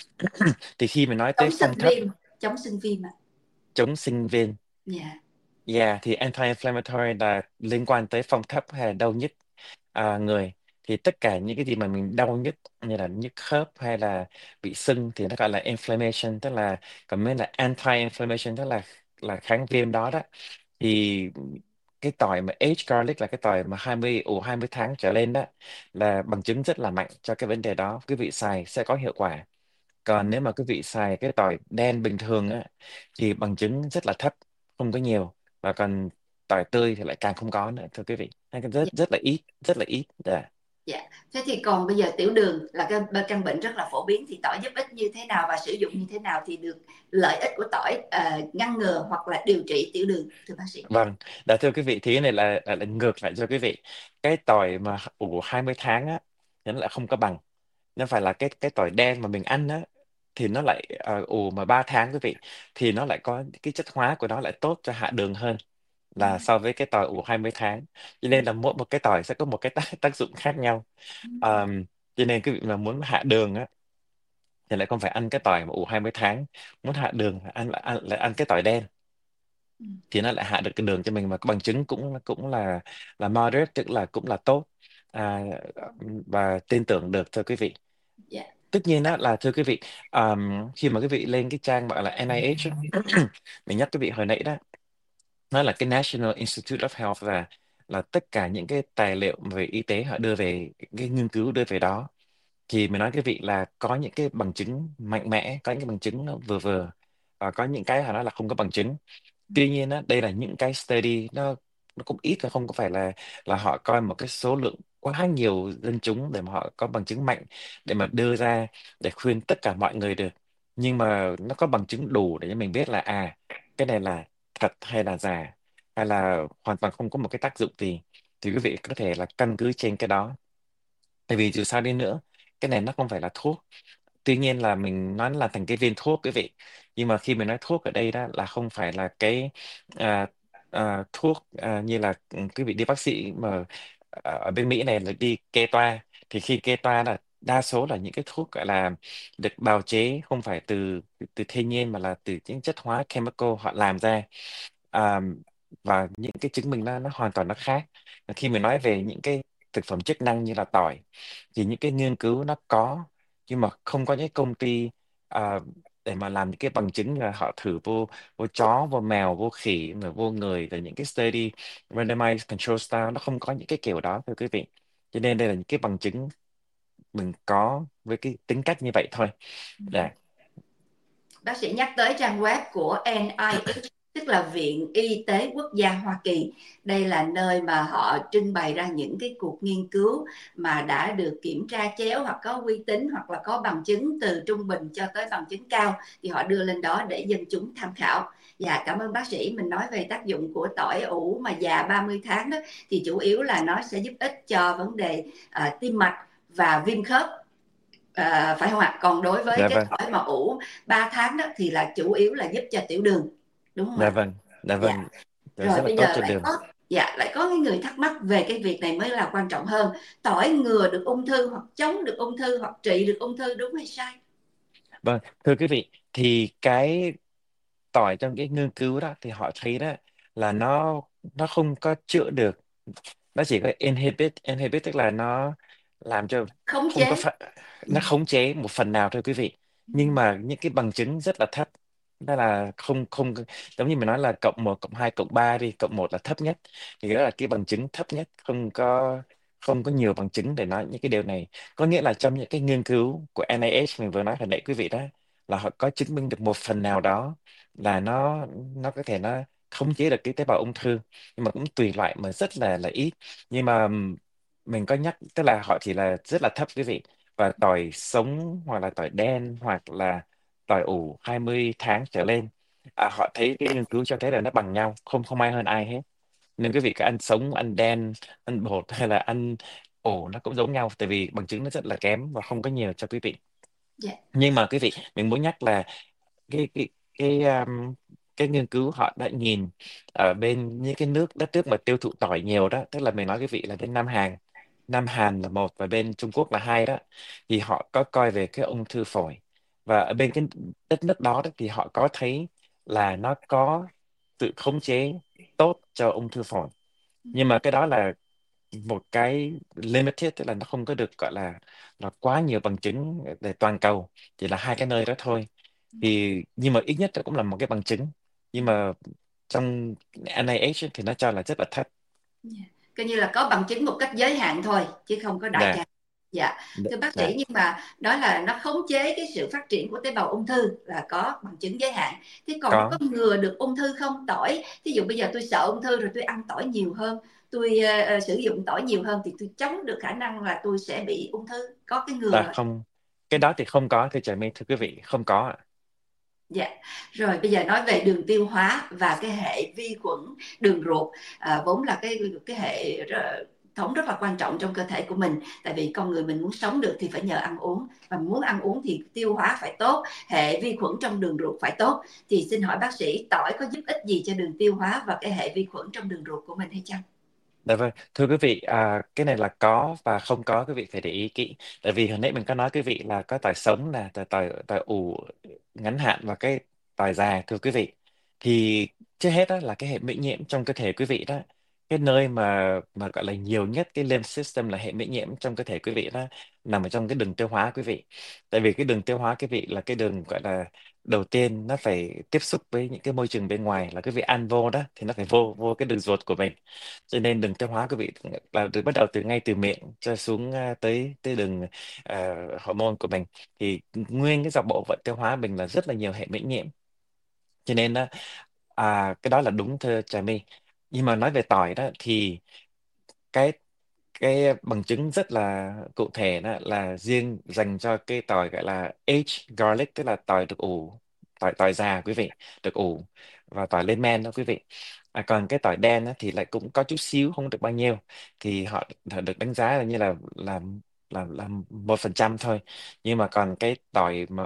Thì khi mình nói tới Chống phong sưng thấp, viêm, chống sưng viêm ạ. chống sinh viên, Dạ. yeah, thì anti-inflammatory là liên quan tới phong thấp hay là đau nhức à, người. Thì tất cả những cái gì mà mình đau nhức như là nhức khớp hay là bị sưng thì nó gọi là inflammation, tức là còn mới là anti-inflammation, tức là là kháng viêm đó đó. Thì cái tỏi mà aged garlic là cái tỏi mà hai mươi ủ hai mươi tháng trở lên đó, là bằng chứng rất là mạnh cho cái vấn đề đó, quý vị xài sẽ có hiệu quả. Còn nếu mà quý vị xài cái tỏi đen bình thường á, thì bằng chứng rất là thấp, không có nhiều, và còn tỏi tươi thì lại càng không có nữa thưa quý vị. Hay cái rất rất là ít, rất là ít. Dạ. Dạ. Thế thì còn bây giờ tiểu đường là cái căn bệnh rất là phổ biến, thì tỏi giúp ích như thế nào và sử dụng như thế nào thì được lợi ích của tỏi uh, ngăn ngừa hoặc là điều trị tiểu đường, thưa bác sĩ? Vâng, đã thưa quý vị, thì cái này là, là, là ngược lại cho quý vị. Cái tỏi mà ủ hai mươi tháng á thì nó lại không có bằng. Nó phải là cái cái tỏi đen mà mình ăn á, thì nó lại ờ, ủ mà ba tháng quý vị, thì nó lại có cái chất hóa của nó lại tốt cho hạ đường hơn Ừ. là so với cái tỏi ủ hai mươi tháng. Cho nên là mỗi một cái tỏi sẽ có một cái tác, tác dụng khác nhau. Ừ. Ờm, cho nên quý vị mà muốn hạ đường á thì lại không phải ăn cái tỏi mà ủ hai mươi tháng. Muốn hạ đường ăn lại ăn, lại ăn cái tỏi đen Ừ. thì nó lại hạ được cái đường cho mình, mà cái bằng chứng cũng cũng là là moderate, tức là cũng là tốt. à, và tin tưởng được thưa quý vị. Dạ. Tất nhiên đó là thưa quý vị, um, khi mà quý vị lên cái trang gọi là en i ết á, mình nhắc quý vị hồi nãy đó, nó là cái National Institute of Health, và là tất cả những cái tài liệu về y tế họ đưa về, cái nghiên cứu đưa về đó, thì mình nói quý vị là có những cái bằng chứng mạnh mẽ, có những cái bằng chứng nó vừa vừa, và có những cái họ nói là không có bằng chứng. Tuy nhiên á, đây là những cái study nó nó cũng ít, và không có phải là là họ coi một cái số lượng quá nhiều dân chúng để mà họ có bằng chứng mạnh để mà đưa ra để khuyên tất cả mọi người được. Nhưng mà nó có bằng chứng đủ để cho mình biết là à, cái này là thật hay là giả, hay là hoàn toàn không có một cái tác dụng gì, thì quý vị có thể là căn cứ trên cái đó. Tại vì dù sao đi nữa, cái này nó không phải là thuốc. Tuy nhiên là mình nói là thành cái viên thuốc quý vị, nhưng mà khi mình nói thuốc ở đây đó là không phải là cái à, à, thuốc à, như là ừ, quý vị đi bác sĩ mà à, ở bên Mỹ này là đi kê toa, thì khi kê toa là đa số là những cái thuốc gọi là được bào chế không phải từ từ thiên nhiên, mà là từ những chất hóa chemical họ làm ra. à, và những cái chứng minh nó nó hoàn toàn nó khác. Và khi mình nói về những cái thực phẩm chức năng như là tỏi, thì những cái nghiên cứu nó có, nhưng mà không có những công ty à, để mà làm những cái bằng chứng là họ thử vô vô chó, vô mèo, vô khỉ, rồi vô người, rồi những cái study randomized control style, nó không có những cái kiểu đó thưa quý vị. Cho nên đây là những cái bằng chứng mình có với cái tính cách như vậy thôi. Dạ. Bác sĩ nhắc tới trang web của en i ết, tức là Viện Y tế Quốc gia Hoa Kỳ. Đây là nơi mà họ trưng bày ra những cái cuộc nghiên cứu mà đã được kiểm tra chéo, hoặc có uy tín, hoặc là có bằng chứng từ trung bình cho tới bằng chứng cao, thì họ đưa lên đó để dân chúng tham khảo. Dạ, cảm ơn bác sĩ. Mình nói về tác dụng của tỏi ủ mà già ba mươi tháng đó, thì chủ yếu là nó sẽ giúp ích cho vấn đề à, tim mạch và viêm khớp. À, phải không ạ? Còn đối với Dạ cái vâng. tỏi mà ủ ba tháng đó thì là chủ yếu là giúp cho tiểu đường, đúng không Dạ ạ? vâng. Dạ Dạ. vâng. Dạ, Rồi rất là bây tốt giờ cho lại đường. có, dạ, lại có cái người thắc mắc về cái việc này mới là quan trọng hơn. Tỏi ngừa được ung thư, hoặc chống được ung thư, hoặc trị được ung thư, đúng hay sai? Vâng, thưa quý vị, thì cái tỏi trong cái nghiên cứu đó thì họ thấy đó là nó nó không có chữa được, nó chỉ có inhibit inhibit tức là nó làm cho Khống không có chế. phản, Ừ. nó khống chế một phần nào thôi quý vị. Nhưng mà những cái bằng chứng rất là thấp, đó là không không giống như mình nói là cộng một cộng hai cộng ba đi, cộng một là thấp nhất, thì đó là cái bằng chứng thấp nhất, không có không có nhiều bằng chứng để nói những cái điều này. Có nghĩa là trong những cái nghiên cứu của en i ết mình vừa nói hồi nãy quý vị đó, là họ có chứng minh được một phần nào đó là nó nó có thể nó khống chế được cái tế bào ung thư, nhưng mà cũng tùy loại mà rất là là ít. Nhưng mà ừm, mình có nhắc, tức là họ chỉ là rất là thấp quý vị. Và tỏi sống hoặc là tỏi đen hoặc là tỏi ủ hai mươi tháng trở lên, à, họ thấy cái nghiên cứu cho thấy là nó bằng nhau, không không ai hơn ai hết. Nên quý vị có ăn sống, ăn đen, ăn bột hay là ăn ủ nó cũng giống nhau, tại vì bằng chứng nó rất là kém và không có nhiều cho quý vị. Dạ. Nhưng mà quý vị, mình muốn nhắc là cái cái cái um, cái nghiên cứu họ đã nhìn ở bên những cái nước đất nước mà tiêu thụ tỏi nhiều đó, tức là mình nói quý vị là bên Nam Hàn. Nam Hàn là một và bên Trung Quốc là hai đó, thì họ có coi về cái ung thư phổi. Và ở bên cái đất nước đó, đó thì họ có thấy là nó có sự khống chế tốt cho ung thư phổi. Nhưng mà cái đó là một cái limited, tức là nó không có được gọi là là quá nhiều bằng chứng để toàn cầu, chỉ là hai cái nơi đó thôi. Thì nhưng mà ít nhất nó cũng là một cái bằng chứng, nhưng mà trong en i ết ấy thì nó cho là rất là thấp. Dạ. Coi như là có bằng chứng một cách giới hạn thôi, chứ không có đại Dạ. trà. Dạ. Dạ. Thưa bác Dạ. sĩ, nhưng mà đó là nó khống chế cái sự phát triển của tế bào ung thư, là có bằng chứng giới hạn. Thế còn nó có Có. ngừa được ung thư không? Tỏi, ví dụ bây giờ tôi sợ ung thư rồi tôi ăn tỏi nhiều hơn, tôi uh, sử dụng tỏi nhiều hơn, thì tôi chống được khả năng là tôi sẽ bị ung thư, có cái Là ngừa. không, cái đó thì không có thưa Trà My, thưa quý vị, không có ạ. Dạ. Rồi bây giờ nói về đường tiêu hóa và cái hệ vi khuẩn đường ruột, à, vốn là cái cái hệ r- thống rất là quan trọng trong cơ thể của mình. Tại vì con người mình muốn sống được thì phải nhờ ăn uống, và muốn ăn uống thì tiêu hóa phải tốt, hệ vi khuẩn trong đường ruột phải tốt. Thì xin hỏi bác sĩ, tỏi có giúp ích gì cho đường tiêu hóa và cái hệ vi khuẩn trong đường ruột của mình hay chăng? Dạ vâng, thưa quý vị, à, cái này là có và không có, quý vị phải để ý kỹ. Tại vì hồi nãy mình có nói quý vị là có tỏi sống nè, tỏi tỏi tỏi ủ ngắn hạn và cái tỏi già thưa quý vị. Thì trước hết đó là cái hệ miễn nhiễm trong cơ thể quý vị đó. cái nơi mà mà gọi là nhiều nhất cái lymph system là hệ miễn nhiễm trong cơ thể quý vị đó nằm ở trong cái đường tiêu hóa quý vị. Tại vì cái đường tiêu hóa quý vị là cái đường gọi là đầu tiên nó phải tiếp xúc với những cái môi trường bên ngoài, là quý vị ăn vô đó thì nó phải vô vô cái đường ruột của mình. Cho nên đường tiêu hóa quý vị là từ bắt đầu từ ngay từ miệng cho xuống à, tới tới đường à, hormone của mình. Thì nguyên cái dọc bộ phận tiêu hóa mình là rất là nhiều hệ miễn nhiễm. Cho nên đó, à, cái đó là đúng thưa Trà My. Nhưng mà nói về tỏi đó thì cái cái bằng chứng rất là cụ thể đó là riêng dành cho cái tỏi gọi là aged garlic, tức là tỏi được ủ, tỏi tỏi già quý vị, được ủ và tỏi lên men đó quý vị. À, còn cái tỏi đen á, thì lại cũng có chút xíu, không được bao nhiêu, thì họ, họ được đánh giá là như là là là là một phần trăm thôi. Nhưng mà còn cái tỏi mà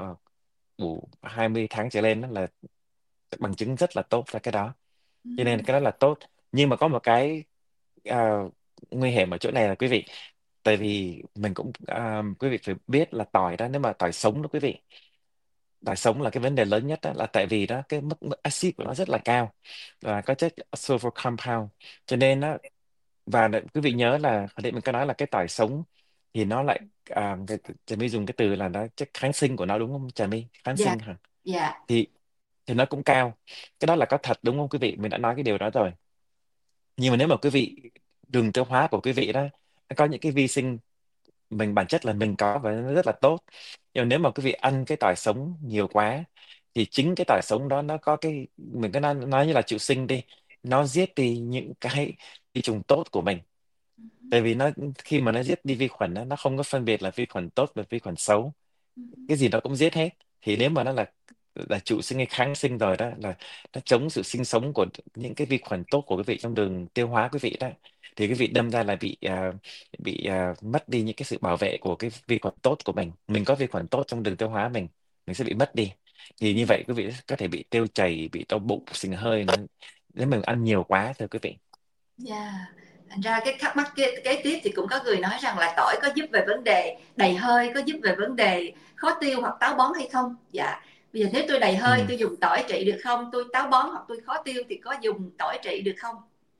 ủ hai mươi tháng trở lên đó là bằng chứng rất là tốt cho cái đó. Ừ. Cho nên cái đó là tốt. Nhưng mà có một cái à, nguy hiểm ở chỗ này là quý vị, tại vì mình cũng à, quý vị phải biết là tỏi đó, nếu mà tỏi sống đó quý vị, tỏi sống là cái vấn đề lớn nhất đó, là tại vì đó cái mức, mức axit của nó rất là cao và có chất sulfur compound. Cho nên đó, và đợi- quý vị nhớ là hồi nãy mình có nói là cái tỏi sống thì nó lại à, cái, Trà My dùng cái từ là nó chất kháng sinh của nó đúng không Trà My, kháng Dạ, sinh hả? dạ. Thì thì nó cũng cao. Cái đó là có thật đúng không quý vị, mình đã nói cái điều đó rồi. Nhưng mà nếu mà quý vị, đường tiêu hóa của quý vị đó, nó có những cái vi sinh mình bản chất là mình có và nó rất là tốt. Nhưng mà nếu mà quý vị ăn cái tỏi sống nhiều quá thì chính cái tỏi sống đó nó có cái, mình có nói, nói như là chịu sinh đi, nó giết đi những cái vi trùng tốt của mình. Ừ. Tại vì nó, khi mà nó giết đi vi khuẩn đó, nó không có phân biệt là vi khuẩn tốt và vi khuẩn xấu, Ừ. cái gì nó cũng giết hết. Thì nếu mà nó là là trụ sinh hay kháng sinh rồi đó, là nó chống sự sinh sống của những cái vi khuẩn tốt của quý vị trong đường tiêu hóa quý vị đó, thì quý vị đâm ra là bị à, bị à, mất đi những cái sự bảo vệ của cái vi khuẩn tốt của mình. Mình có vi khuẩn tốt trong đường tiêu hóa mình mình sẽ bị mất đi. Thì như vậy quý vị có thể bị tiêu chảy, bị đau bụng, xình hơi nữa, nếu mình ăn nhiều quá thưa quý vị. Yeah. Thành ra cái thắc mắc kế, kế tiếp thì cũng có người nói rằng là tỏi có giúp về vấn đề đầy hơi, có giúp về vấn đề khó tiêu hoặc táo bón hay không? Dạ. Bây giờ nếu tôi đầy hơi Ừ. tôi dùng tỏi trị được không? Tôi táo bón hoặc tôi khó tiêu thì có dùng tỏi trị được không?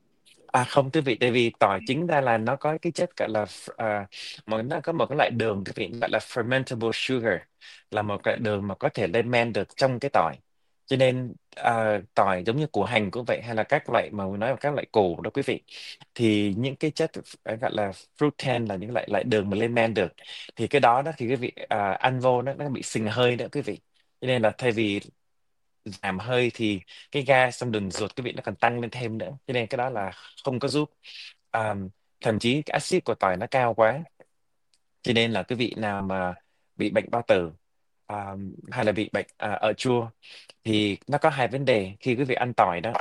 À không thưa vị, tại vì tỏi chính ra là nó có cái chất gọi là ph- à, mà nó có một cái loại đường quý vị, gọi là fermentable sugar, là một loại đường mà có thể lên men được trong cái tỏi. Cho nên à, tỏi giống như củ hành cũng vậy, hay là các loại mà mình nói là các loại củ đó quý vị, thì những cái chất à, gọi là fructan, là những loại loại đường mà lên men được, thì cái đó đó thì quý vị à, ăn vô nó nó bị sình hơi nữa quý vị. Cho nên là thay vì giảm hơi thì cái ga trong đường ruột quý vị nó còn tăng lên thêm nữa, cho nên cái đó là không có giúp. à, Thậm chí cái axit của tỏi nó cao quá, cho nên là quý vị nào mà bị bệnh bao tử, à, hay là bị bệnh à, ở chua, thì nó có hai vấn đề khi quý vị ăn tỏi đó.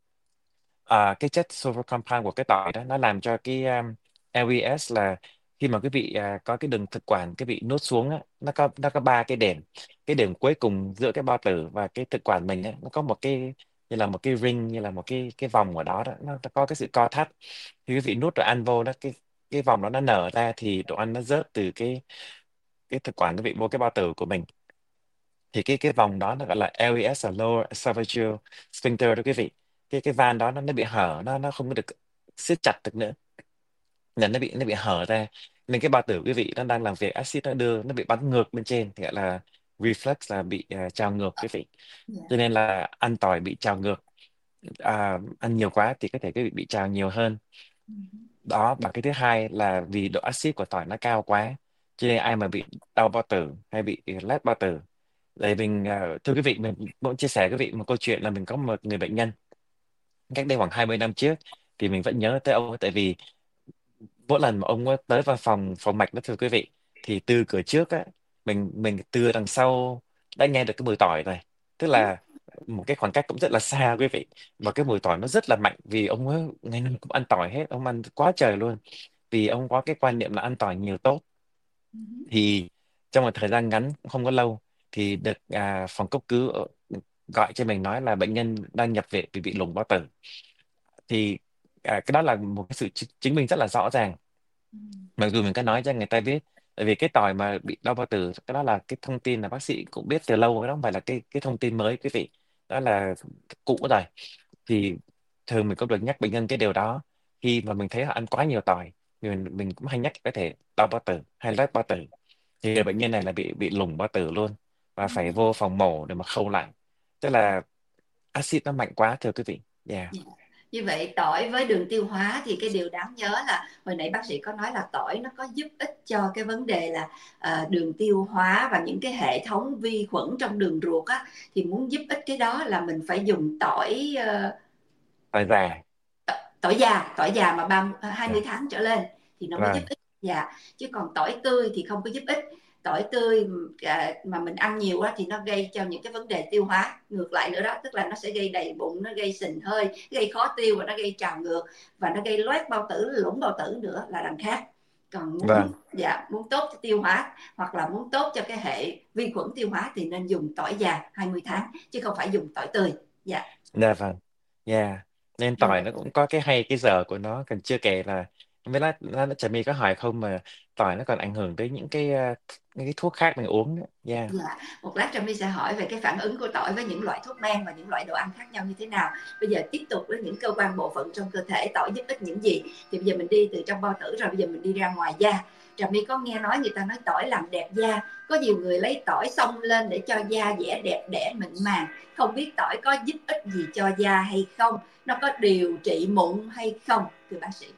À, cái chất sulfur compound của cái tỏi đó nó làm cho cái um, lờ e ét, là khi mà quý vị à, có cái đường thực quản quý vị nuốt xuống á, nó có nó có ba cái điểm. Cái điểm cuối cùng giữa cái bao tử và cái thực quản mình á, nó có một cái như là một cái ring, như là một cái cái vòng ở đó đó, nó, nó có cái sự co thắt. Khi quý vị nuốt rồi ăn vô đó, cái cái vòng đó nó nở ra thì đồ ăn nó rớt từ cái cái thực quản quý vị vô cái bao tử của mình. Thì cái cái vòng đó nó gọi là lờ e ét, là lower esophageal sphincter đó quý vị. Cái cái van đó nó nó bị hở, nó nó không có được siết chặt được nữa, là nó bị nó bị hở ra. Nên cái bao tử quý vị nó đang làm việc, axit nó đưa nó bị bắn ngược bên trên, thì gọi là reflux, là bị à, trào ngược quý vị. Dạ. Cho nên là ăn tỏi bị trào ngược, à, ăn nhiều quá thì có thể quý vị bị trào nhiều hơn. Ừ. Đó, và cái thứ hai là vì độ axit của tỏi nó cao quá, cho nên ai mà bị đau bao tử hay bị loét bao tử. Để mình à, thưa quý vị, mình muốn chia sẻ với quý vị một câu chuyện là mình có một người bệnh nhân cách đây khoảng hai mươi năm trước, thì mình vẫn nhớ tới ông ấy, tại vì mỗi lần mà ông ấy tới văn phòng phòng mạch đó thưa quý vị, thì từ cửa trước á, mình mình từ đằng sau đã nghe được cái mùi tỏi rồi. Tức là một cái khoảng cách cũng rất là xa quý vị, và cái mùi tỏi nó rất là mạnh, vì ông ấy ngày nào cũng ăn tỏi hết, ông ăn quá trời luôn, vì ông có cái quan niệm là ăn tỏi nhiều tốt. Ừ. Thì trong một thời gian ngắn cũng không có lâu, thì được à, phòng cấp cứu ở- gọi cho mình nói là bệnh nhân đang nhập viện vì bị lủng bao tử. Thì à, cái đó là một cái sự chứng chứng minh rất là rõ ràng, Ừ. mặc dù mình có nói cho người ta biết. Tại vì cái tỏi mà bị đau bao tử, cái đó là cái thông tin là bác sĩ cũng biết từ lâu, cái đó không phải là cái cái thông tin mới quý vị, đó là cũ rồi. Thì thường mình cũng được nhắc bệnh nhân cái điều đó. khi mà mình thấy họ ăn quá nhiều tỏi, mình mình cũng hay nhắc có thể đau bao tử hay loét bao tử, thì bệnh nhân này là bị bị lủng bao tử luôn và phải vô phòng mổ để mà khâu lại, tức là axit nó mạnh quá thưa quý vị. Yeah. Dạ. Như vậy tỏi với đường tiêu hóa thì cái điều đáng nhớ là hồi nãy bác sĩ có nói là tỏi nó có giúp ích cho cái vấn đề là à, đường tiêu hóa và những cái hệ thống vi khuẩn trong đường ruột á, thì muốn giúp ích cái đó là mình phải dùng tỏi ờ, Tỏi già. tỏi già, tỏi già mà ba hai mươi Yeah. tháng trở lên thì nó mới giúp Vâng. ích. Dạ, chứ còn tỏi tươi thì không có giúp ích. Tỏi tươi à, mà mình ăn nhiều á thì nó gây cho những cái vấn đề tiêu hóa ngược lại nữa đó, tức là nó sẽ gây đầy bụng, nó gây sình hơi, gây khó tiêu và nó gây trào ngược và nó gây loét bao tử, lủng bao tử nữa là đằng khác. Còn muốn Vâng. dạ muốn tốt cho tiêu hóa hoặc là muốn tốt cho cái hệ vi khuẩn tiêu hóa thì nên dùng tỏi già hai mươi tháng chứ không phải dùng tỏi tươi. Dạ. Dạ vâng. Yeah. Nên tỏi Rồi. nó cũng có cái hay cái dở của nó, cần chưa kể là không biết là, là Trà My có hỏi không mà tỏi nó còn ảnh hưởng tới những cái ờ, những cái thuốc khác mình uống nữa. Yeah. Dạ, một lát Trà My sẽ hỏi về cái phản ứng của tỏi với những loại thuốc men và những loại đồ ăn khác nhau như thế nào. Bây giờ tiếp tục với những cơ quan bộ phận trong cơ thể tỏi giúp ích những gì. Thì bây giờ mình đi từ trong bao tử rồi bây giờ mình đi ra ngoài da. Trà My có nghe nói người ta nói tỏi làm đẹp da. Có nhiều người lấy tỏi xông lên để cho da dẻ đẹp đẽ mịn màng. Không biết tỏi có giúp ích gì cho da hay không? Nó có điều trị mụn hay không? Thưa bác sĩ.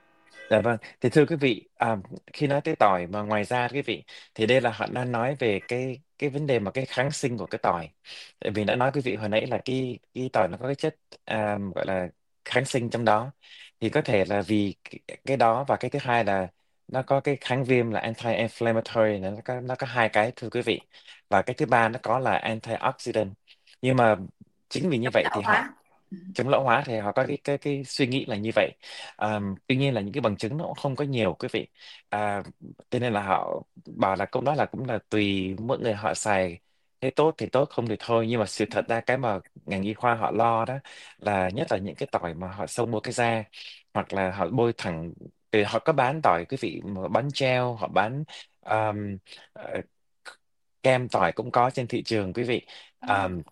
Dạ vâng, thì thưa quý vị, à, khi nói tới tỏi mà ngoài ra quý vị, thì đây là họ đang nói về cái cái vấn đề mà cái kháng sinh của cái tỏi. Tại vì đã nói quý vị hồi nãy là cái cái tỏi nó có cái chất à, gọi là kháng sinh trong đó, thì có thể là vì cái, cái đó, và cái thứ hai là nó có cái kháng viêm là anti-inflammatory, nó có nó có hai cái thưa quý vị, và cái thứ ba nó có là antioxidant. Nhưng mà chính vì như Chống vậy lão thì hóa. họ chống lão hóa, thì họ có cái cái cái suy nghĩ là như vậy. À, tuy nhiên là những cái bằng chứng nó cũng không có nhiều quý vị, à, cho nên là họ bảo là câu đó là cũng là tùy mỗi người họ xài, thấy tốt thì tốt, không thì thôi. Nhưng mà sự thật ra cái mà ngành y khoa họ lo đó là nhất là những cái tỏi mà họ xông vô cái da, hoặc là họ bôi thẳng, thì họ có bán tỏi quý vị, mà bán gel, họ bán um, ờ, kem tỏi cũng có trên thị trường quý vị. Um,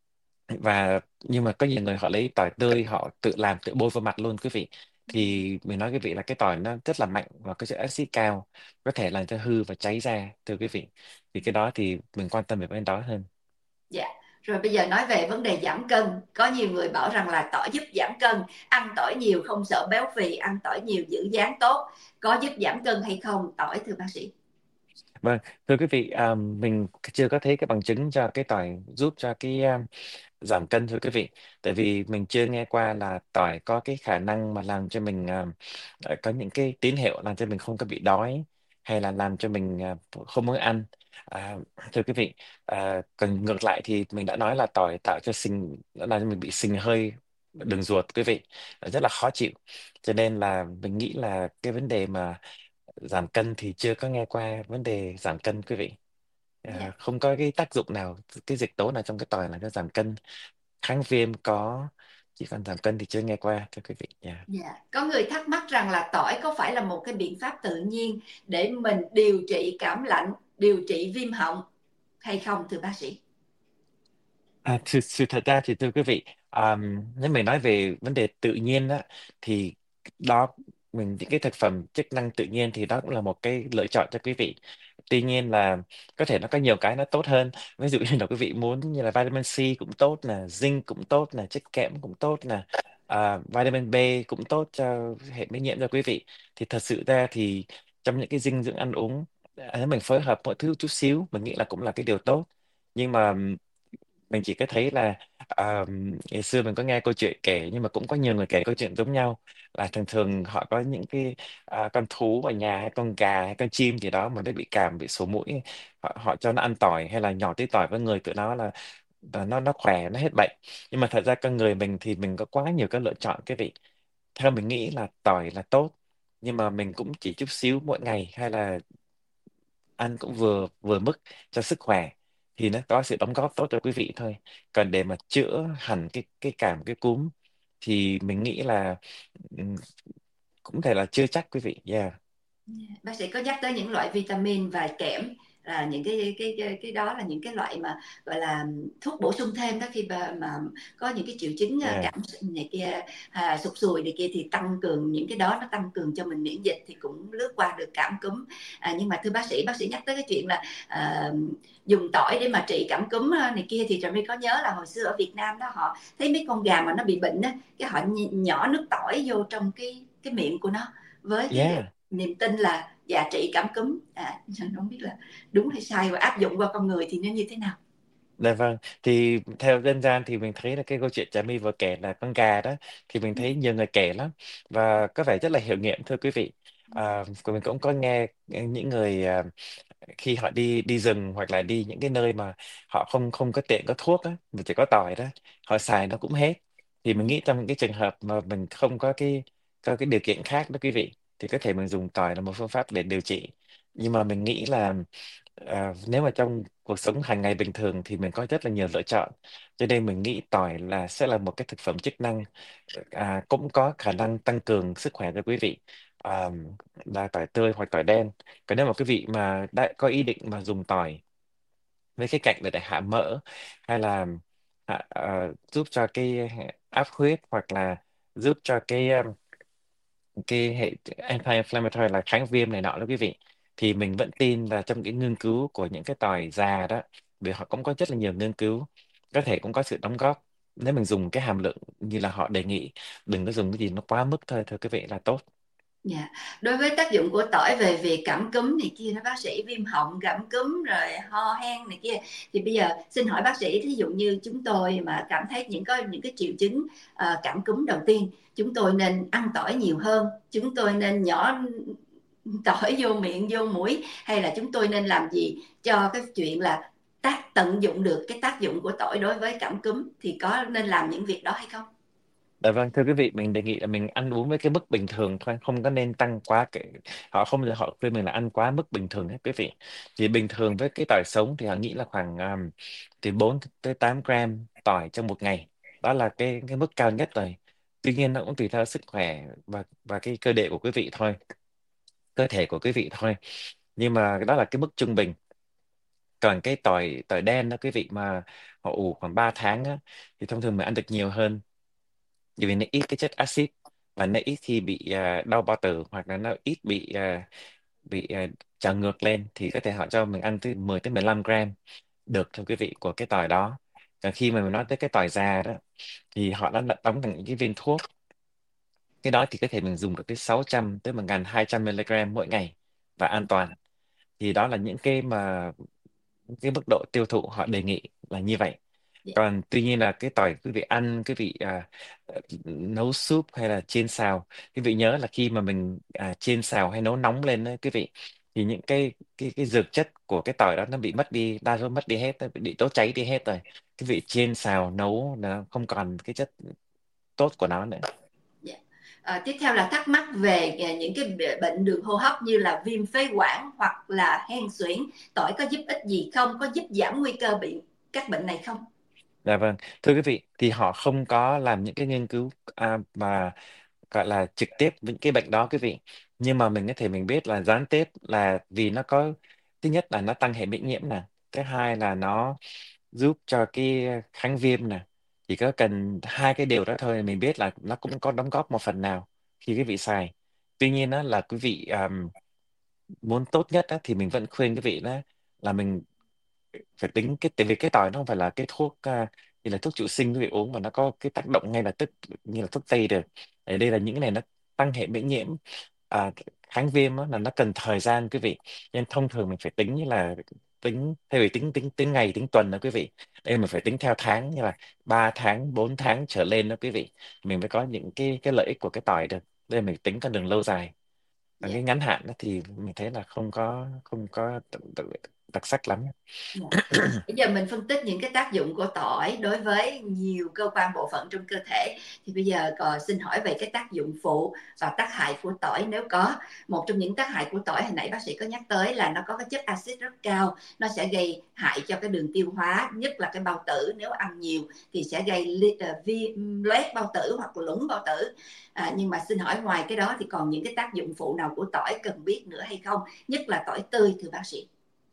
và nhưng mà có nhiều người họ lấy tỏi tươi, họ tự làm tự bôi vào mặt luôn quý vị, thì mình nói quý vị là cái tỏi nó rất là mạnh và có chất axit cao, có thể làm cho hư và cháy da thưa quý vị, thì cái đó thì mình quan tâm về bên đó hơn. Dạ. Rồi bây giờ nói về vấn đề giảm cân. Có nhiều người bảo rằng là tỏi giúp giảm cân, ăn tỏi nhiều không sợ béo phì, ăn tỏi nhiều giữ dáng tốt. Có giúp giảm cân hay không tỏi thưa bác sĩ? Vâng, thưa quý vị, à, mình chưa có thấy cái bằng chứng cho cái tỏi giúp cho cái à, giảm cân thưa quý vị, tại vì mình chưa nghe qua là tỏi có cái khả năng mà làm cho mình à, ờ, có những cái tín hiệu làm cho mình không có bị đói, hay là làm cho mình à, không muốn ăn. À, thưa quý vị, à, còn ngược lại thì mình đã nói là tỏi tạo cho sình, nó làm cho mình bị sình hơi đường ruột quý vị, rất là khó chịu, cho nên là mình nghĩ là cái vấn đề mà giảm cân thì chưa có nghe qua vấn đề giảm cân quý vị. Dạ. À, không có cái tác dụng nào, cái dịch tố nào trong cái tỏi là nó giảm cân, kháng viêm có, chỉ còn giảm cân thì chưa nghe qua thưa quý vị. Yeah. Dạ. Có người thắc mắc rằng là tỏi có phải là một cái biện pháp tự nhiên để mình điều trị cảm lạnh, điều trị viêm họng hay không thưa bác sĩ? À, sự, sự thật ra thì thưa quý vị, um, nếu mình nói về vấn đề tự nhiên á, thì đó, mình những cái thực phẩm chức năng tự nhiên thì đó cũng là một cái lựa chọn cho quý vị. Tuy nhiên là có thể nó có nhiều cái nó tốt hơn. Ví dụ như là quý vị muốn như là vitamin C cũng tốt nè, zinc cũng tốt nè, chất kẽm cũng tốt nè, à, vitamin B cũng tốt cho hệ miễn nhiễm cho quý vị. Thì thật sự ra thì trong những cái dinh dưỡng ăn uống, à, nếu mình phối hợp mọi thứ chút xíu, mình nghĩ là cũng là cái điều tốt. Nhưng mà mình chỉ có thấy là à, ngày xưa mình có nghe câu chuyện kể, nhưng mà cũng có nhiều người kể câu chuyện giống nhau, là thường thường họ có những cái à, con thú ở nhà, hay con gà hay con chim gì đó mà nó bị cảm, bị sổ mũi, họ, họ cho nó ăn tỏi hay là nhỏ tí tỏi với người tụi nó là, là nó nó khỏe, nó hết bệnh. Nhưng mà thật ra con người mình thì mình có quá nhiều cái lựa chọn cái vị. Theo mình nghĩ là tỏi là tốt, nhưng mà mình cũng chỉ chút xíu mỗi ngày, hay là ăn cũng vừa vừa mức cho sức khỏe, thì nó có sự đóng góp tốt cho quý vị thôi. Còn để mà chữa hẳn cái cái cảm, cái cúm, thì mình nghĩ là ừm, cũng thể là chưa chắc quý vị. Yeah. Bác sĩ có nhắc tới những loại vitamin và kẽm là những cái cái cái, cái đó là những cái loại mà gọi là thuốc bổ sung thêm đó, khi mà, mà có những cái triệu chứng à, Yeah. cảm này kia, à, sụt sùi này kia, thì tăng cường những cái đó, nó tăng cường cho mình miễn dịch thì cũng lướt qua được cảm cúm. À, nhưng mà thưa bác sĩ, bác sĩ nhắc tới cái chuyện là à, dùng tỏi để mà trị cảm cúm à, này kia, thì Trà My có nhớ là hồi xưa ở Việt Nam đó, họ thấy mấy con gà mà nó bị bệnh á, cái họ nhỏ nước tỏi vô trong cái cái miệng của nó, với cái Yeah. niềm tin là dạ trị cảm cúm. À, không biết là đúng hay sai, và áp dụng qua con người thì nó như thế nào? Dạ vâng, thì theo dân gian thì mình thấy là cái câu chuyện Trà My vừa kể là con gà đó, thì mình thấy nhiều người kể lắm và có vẻ rất là hiệu nghiệm, thưa quý vị. À, của mình cũng có nghe những người à, khi họ đi đi rừng hoặc là đi những cái nơi mà họ không không có tiện có thuốc á, mà chỉ có tỏi đó, họ xài nó cũng hết. Thì mình nghĩ trong những cái trường hợp mà mình không có cái có cái điều kiện khác đó quý vị, thì có thể mình dùng tỏi là một phương pháp để điều trị. Nhưng mà mình nghĩ là à, nếu mà trong cuộc sống hàng ngày bình thường thì mình có rất là nhiều lựa chọn, cho nên mình nghĩ tỏi là sẽ là một cái thực phẩm chức năng, à, cũng có khả năng tăng cường sức khỏe cho quý vị, à, là tỏi tươi hoặc tỏi đen. Còn nếu mà quý vị mà đã có ý định mà dùng tỏi với cái cạnh để, để hạ mỡ, hay là hạ, à, giúp cho cái áp huyết, hoặc là giúp cho cái cái hệ anti-inflammatory là kháng viêm này nọ đó quý vị, thì mình vẫn tin là trong cái nghiên cứu của những cái tỏi già đó, vì họ cũng có rất là nhiều nghiên cứu, có thể cũng có sự đóng góp. Nếu mình dùng cái hàm lượng như là họ đề nghị, đừng có dùng cái gì nó quá mức thôi thôi quý vị là tốt. Dạ. Đối với tác dụng của tỏi về việc cảm cúm này kia, nó bác sĩ, viêm họng, cảm cúm rồi ho hen này kia, thì bây giờ xin hỏi bác sĩ, thí dụ như chúng tôi mà cảm thấy những có những cái triệu chứng à, cảm cúm đầu tiên, chúng tôi nên ăn tỏi nhiều hơn, chúng tôi nên nhỏ tỏi vô miệng vô mũi, hay là chúng tôi nên làm gì cho cái chuyện là tác tận dụng được cái tác dụng của tỏi đối với cảm cúm, thì có nên làm những việc đó hay không? Dạ vâng, thưa quý vị, mình đề nghị là mình ăn uống với cái mức bình thường thôi, không có nên tăng quá cái, họ không họ khuyên mình là ăn quá mức bình thường hết quý vị. Thì bình thường với cái tỏi sống thì họ nghĩ là khoảng um, từ bốn tới tám gram tỏi trong một ngày. Đó là cái cái mức cao nhất rồi. Tuy nhiên nó cũng tùy theo sức khỏe và và cái cơ địa của quý vị thôi, cơ thể của quý vị thôi. Nhưng mà đó là cái mức trung bình. Còn cái tỏi tỏi đen đó quý vị, mà họ ủ khoảng ba tháng á, thì thông thường mình ăn được nhiều hơn, bởi vì nó ít cái chất axit, và nó ít khi bị à, đau bao tử, hoặc là nó ít bị à, bị à, trào ngược lên, thì có thể họ cho mình ăn từ mười tới mười lăm gram được, thưa quý vị, của cái tỏi đó. Còn khi mà mình nói tới cái tỏi già đó, thì họ đã đóng thành những cái viên thuốc, cái đó thì có thể mình dùng được tới sáu trăm tới một nghìn hai trăm mg mỗi ngày và an toàn. Thì đó là những cái mà cái mức độ tiêu thụ họ đề nghị là như vậy. Còn tuy nhiên là cái tỏi quý vị ăn, quý vị à, ờ, nấu súp hay là chiên xào, quý vị nhớ là khi mà mình à, chiên xào hay nấu nóng lên đấy quý vị, thì những cái cái cái dược chất của cái tỏi đó nó bị mất đi, đa số mất đi hết, nó bị đốt cháy đi hết rồi. Quý vị chiên xào nấu nó không còn cái chất tốt của nó nữa. Dạ. À, tiếp theo là thắc mắc về à, những cái bệnh đường hô hấp như là viêm phế quản hoặc là hen suyễn, tỏi có giúp ích gì không, có giúp giảm nguy cơ bị các bệnh này không? Dạ vâng, thưa quý vị, thì họ không có làm những cái nghiên cứu à, mà gọi là trực tiếp với cái bệnh đó quý vị. Nhưng mà mình có thể mình biết là gián tiếp, là vì nó có, thứ nhất là nó tăng hệ miễn nhiễm nè, thứ hai là nó giúp cho cái kháng viêm nè. Chỉ có cần hai cái điều đó thôi, mình biết là nó cũng có đóng góp một phần nào khi quý vị xài. Tuy nhiên đó là quý vị um, muốn tốt nhất á, thì mình vẫn khuyên quý vị đó là mình phải tính cái, tại vì cái tỏi nó không phải là cái thuốc à, như là thuốc trụ sinh quý vị uống mà nó có cái tác động ngay lập tức như là thuốc tây được. Ở đây là những cái này nó tăng hệ miễn nhiễm, à, kháng viêm á, là nó cần thời gian quý vị. Nên thông thường mình phải tính như là tính thay vì tính tính tính ngày tính tuần đó quý vị, đây mình phải tính theo tháng, như là ba tháng bốn tháng trở lên đó quý vị, mình mới có những cái cái lợi ích của cái tỏi được. Đây mình tính con đường lâu dài. Còn Dạ. cái ngắn hạn đó thì mình thấy là không có không có tự- tự- đặc sắc lắm. Dạ. Bây giờ mình phân tích những cái tác dụng của tỏi đối với nhiều cơ quan bộ phận trong cơ thể, thì bây giờ còn xin hỏi về cái tác dụng phụ và tác hại của tỏi nếu có. Một trong những tác hại của tỏi hồi nãy bác sĩ có nhắc tới là nó có cái chất axit rất cao, nó sẽ gây hại cho cái đường tiêu hóa, nhất là cái bao tử, nếu ăn nhiều thì sẽ gây viêm loét bao tử hoặc lủng bao tử. À, nhưng mà xin hỏi ngoài cái đó thì còn những cái tác dụng phụ nào của tỏi cần biết nữa hay không, nhất là tỏi tươi, thưa bác sĩ?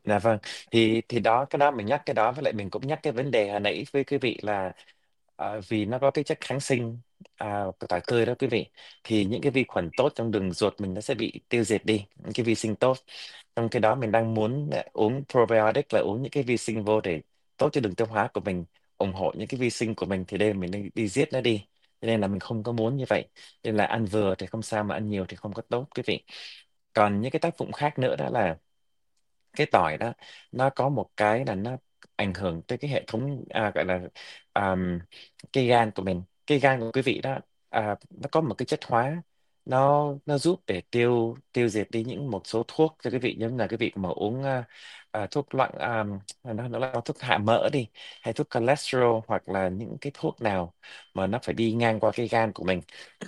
Dạ vâng, thì thì đó, cái đó mình nhắc cái đó, với lại mình cũng nhắc cái vấn đề hồi nãy với quý vị là ờ, vì nó có cái chất kháng sinh, à, của tỏi tươi đó quý vị, thì những cái vi khuẩn tốt trong đường ruột mình nó sẽ bị tiêu diệt đi, những cái vi sinh tốt. Trong cái đó mình đang muốn ờ, uống probiotic, là uống những cái vi sinh vô để tốt cho đường tiêu hóa của mình, ủng hộ những cái vi sinh của mình, thì đây mình đang đi giết nó đi. Cho nên là mình không có muốn như vậy. Nên là ăn vừa thì không sao, mà ăn nhiều thì không có tốt quý vị. Còn những cái tác dụng khác nữa đó là cái tỏi đó, nó có một cái là nó ảnh hưởng tới cái hệ thống, à, gọi là um, cái gan của mình. Cái gan của quý vị đó, à, nó có một cái chất hóa, nó nó giúp để tiêu tiêu diệt đi những một số thuốc cho quý vị, giống như là quý vị mà uống à, à, thuốc loạn, um, nó nó là thuốc hạ mỡ đi, hay thuốc cholesterol, hoặc là những cái thuốc nào mà nó phải đi ngang qua cái gan của mình.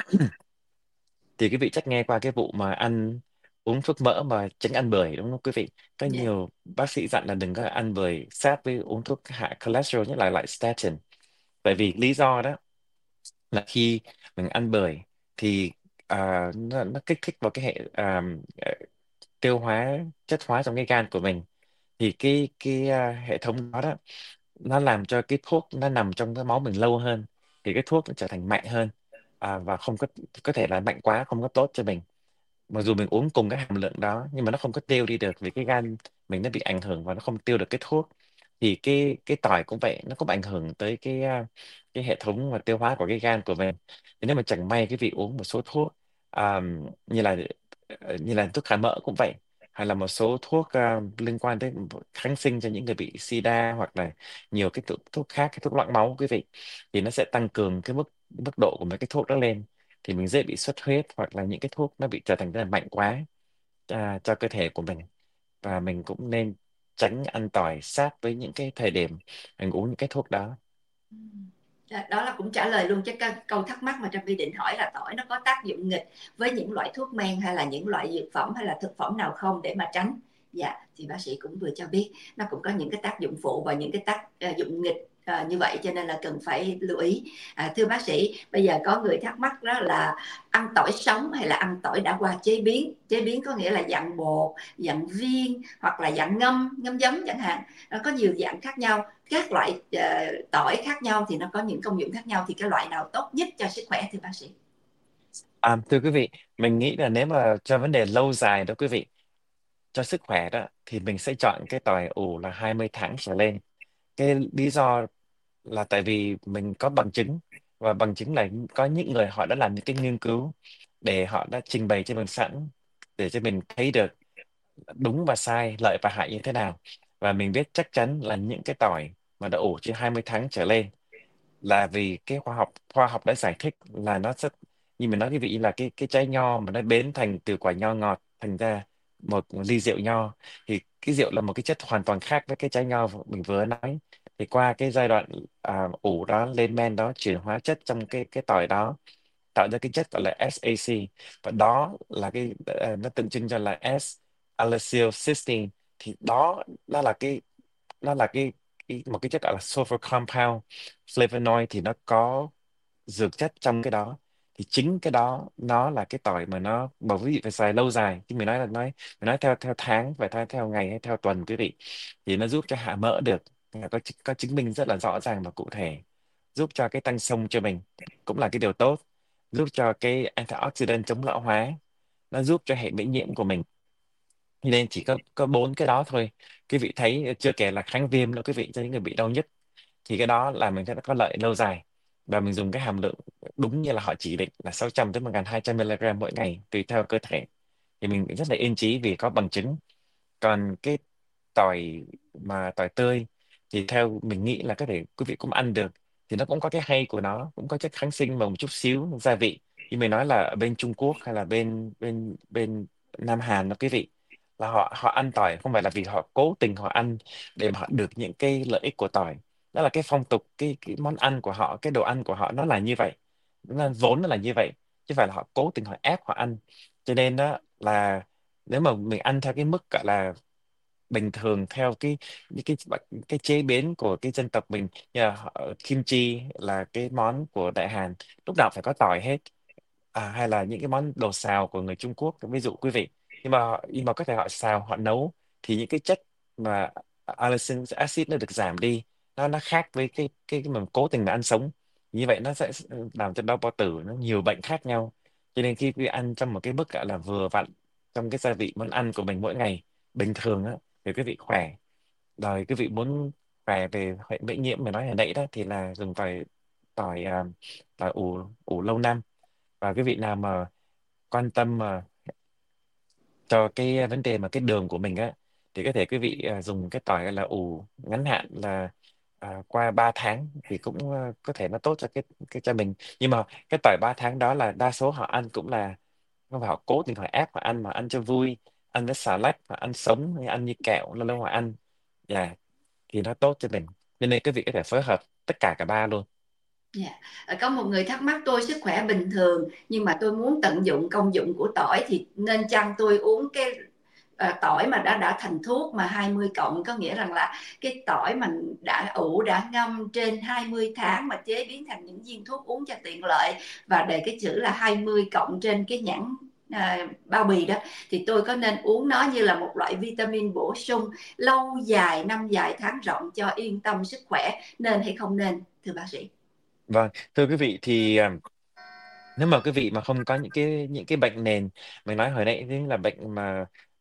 Thì quý vị chắc nghe qua cái vụ mà ăn uống thuốc mỡ mà tránh ăn bưởi, đúng không quý vị? Có Dạ. nhiều bác sĩ dặn là đừng có ăn bưởi sát với uống thuốc hạ cholesterol, nhất là loại statin. Bởi vì lý do đó là khi mình ăn bưởi thì à, nó, nó kích thích vào cái hệ à, ờ, tiêu hóa, chất hóa trong cái gan của mình. Thì cái cái à, hệ thống đó đó, nó làm cho cái thuốc nó nằm trong cái máu mình lâu hơn, thì cái thuốc nó trở thành mạnh hơn, à, và không có có thể là mạnh quá không có tốt cho mình. Mặc dù mình uống cùng cái hàm lượng đó nhưng mà nó không có tiêu đi được, vì cái gan mình nó bị ảnh hưởng và nó không tiêu được cái thuốc. Thì cái cái tỏi cũng vậy, nó cũng ảnh hưởng tới cái à, cái hệ thống và tiêu hóa của cái gan của mình. Thì nếu mà chẳng may cái vị uống một số thuốc, à, như là ờ, như là thuốc kháng mỡ cũng vậy, hay là một số thuốc à, liên quan tới kháng sinh cho những người bị sida, hoặc là nhiều cái thuốc thuốc khác, cái thuốc loãng máu quý vị, thì nó sẽ tăng cường cái mức mức độ của mấy cái thuốc đó lên, thì mình dễ bị xuất huyết, hoặc là những cái thuốc nó bị trở thành rất là mạnh quá, à, cho cơ thể của mình. Và mình cũng nên tránh ăn tỏi sát với những cái thời điểm mình uống những cái thuốc đó. Đó đó là cũng trả lời luôn cho cái câu thắc mắc mà Trâm Bi định hỏi là tỏi nó có tác dụng nghịch với những loại thuốc men hay là những loại dược phẩm hay là thực phẩm nào không để mà tránh. Dạ, thì bác sĩ cũng vừa cho biết nó cũng có những cái tác dụng phụ và những cái tác uh, dụng nghịch uh, như vậy, cho nên là cần phải lưu ý. À, thưa bác sĩ, bây giờ có người thắc mắc đó là ăn tỏi sống hay là ăn tỏi đã qua chế biến. Chế biến có nghĩa là dạng bột, dạng viên hoặc là dạng ngâm, ngâm giấm chẳng hạn. Nó có nhiều dạng khác nhau, các loại ờ, tỏi khác nhau thì nó có những công dụng khác nhau, thì cái loại nào tốt nhất cho sức khỏe thưa bác sĩ? À, thưa quý vị, mình nghĩ là nếu mà cho vấn đề lâu dài đó quý vị, cho sức khỏe đó, thì mình sẽ chọn cái tỏi ủ là hai mươi tháng trở lên. Cái lý do là tại vì mình có bằng chứng, và bằng chứng là có những người họ đã làm những cái nghiên cứu để họ đã trình bày cho mình sẵn, để cho mình thấy được đúng và sai, lợi và hại như thế nào. Và mình biết chắc chắn là những cái tỏi mà đã ủ trên hai mươi tháng trở lên, là vì cái khoa học khoa học đã giải thích là nó rất, như mình nói quý vị, là cái cái trái nho mà nó biến thành từ quả nho ngọt thành ra một ly rượu nho, thì cái rượu là một cái chất hoàn toàn khác với cái trái nho mình vừa nói. Thì qua cái giai đoạn à, ủ đó, lên men đó, chuyển hóa chất trong cái cái tỏi đó, tạo ra cái chất gọi là ét a xê, và đó là cái ờ, nó tượng trưng cho là S-acetylcysteine. Thì đó đó là cái nó là cái, cái một cái chất gọi là sulfur compound flavonoid, thì nó có dược chất trong cái đó. Thì chính cái đó nó là cái tỏi mà nó mà quý vị phải xài lâu dài, chứ mình nói là nói mình nói theo theo tháng, phải theo theo ngày hay theo tuần quý vị, thì nó giúp cho hạ mỡ được. có có chứng minh rất là rõ ràng và cụ thể, giúp cho cái tăng xông cho mình cũng là cái điều tốt, giúp cho cái antioxidant chống lão hóa, nó giúp cho hệ miễn nhiễm của mình. Nên chỉ có có bốn cái đó thôi. Quý vị thấy chưa kể là kháng viêm nữa quý vị, cho những người bị đau nhức, thì cái đó là mình thấy nó có lợi lâu dài. Và mình dùng cái hàm lượng đúng như là họ chỉ định là sáu trăm tới một nghìn hai trăm mg mỗi ngày tùy theo cơ thể, thì mình rất là yên chí vì có bằng chứng. Còn cái tỏi mà tỏi tươi thì theo mình nghĩ là có thể quý vị cũng ăn được, thì nó cũng có cái hay của nó, cũng có chất kháng sinh và một chút xíu gia vị. Như mình nói là ở bên Trung Quốc hay là bên bên bên Nam Hàn đó quý vị, là họ họ ăn tỏi không phải là vì họ cố tình họ ăn để mà họ được những cái lợi ích của tỏi. Đó là cái phong tục, cái cái món ăn của họ, cái đồ ăn của họ nó là như vậy, nó là, vốn nó là như vậy, chứ không phải là họ cố tình họ ép họ ăn. Cho nên đó là nếu mà mình ăn theo cái mức gọi là bình thường, theo cái những cái cái chế biến của cái dân tộc mình, như là họ- kim chi là cái món của Đại Hàn, lúc nào phải có tỏi hết, à, hay là những cái món đồ xào của người Trung Quốc ví dụ quý vị, nhưng mà nhưng mà có thể họ xào họ nấu, thì những cái chất mà allicin acid nó được giảm đi, nó nó khác với cái cái, cái mà cố tình mà ăn sống. Như vậy nó sẽ làm cho đau bao tử, nó nhiều bệnh khác nhau. Cho nên khi quý vị ăn trong một cái mức gọi là vừa vặn trong cái gia vị món ăn của mình mỗi ngày bình thường á, thì quý vị khỏe. Rồi quý vị muốn khỏe về hệ miễn nhiễm mà nói hồi nãy đó, thì là dùng tỏi, tỏi à, tỏi ủ ủ lâu năm. Và quý vị nào mà quan tâm mà cho cái vấn đề mà cái đường của mình á, thì có thể quý vị à, dùng cái tỏi là ủ ngắn hạn là à, qua ba tháng thì cũng à, có thể nó tốt cho cái cái cho mình. Nhưng mà cái tỏi ba tháng đó là đa số họ ăn cũng là không phải họ cố tình họ ép họ ăn, mà ăn cho vui, ăn với xà lách và ăn sống hay ăn như kẹo lâu lâu họ ăn. Dạ, thì nó tốt cho mình. Cho nên quý vị có thể phối hợp tất cả cả ba luôn. Dạ. Ờ, Có một người thắc mắc, tôi sức khỏe bình thường nhưng mà tôi muốn tận dụng công dụng của tỏi thì nên chăng tôi uống cái ờ, tỏi mà đã đã thành thuốc mà hai mươi cộng, có nghĩa rằng là cái tỏi mà đã ủ đã ngâm trên hai mươi tháng mà chế biến thành những viên thuốc uống cho tiện lợi, và đề cái chữ là hai mươi cộng trên cái nhãn à, bao bì đó, thì tôi có nên uống nó như là một loại vitamin bổ sung lâu dài năm dài tháng rộng cho yên tâm sức khỏe, nên hay không nên thưa bác sĩ? Vâng, thưa quý vị thì à, nếu mà quý vị mà không có những cái những cái bệnh nền mình nói hồi nãy, thế là bệnh mà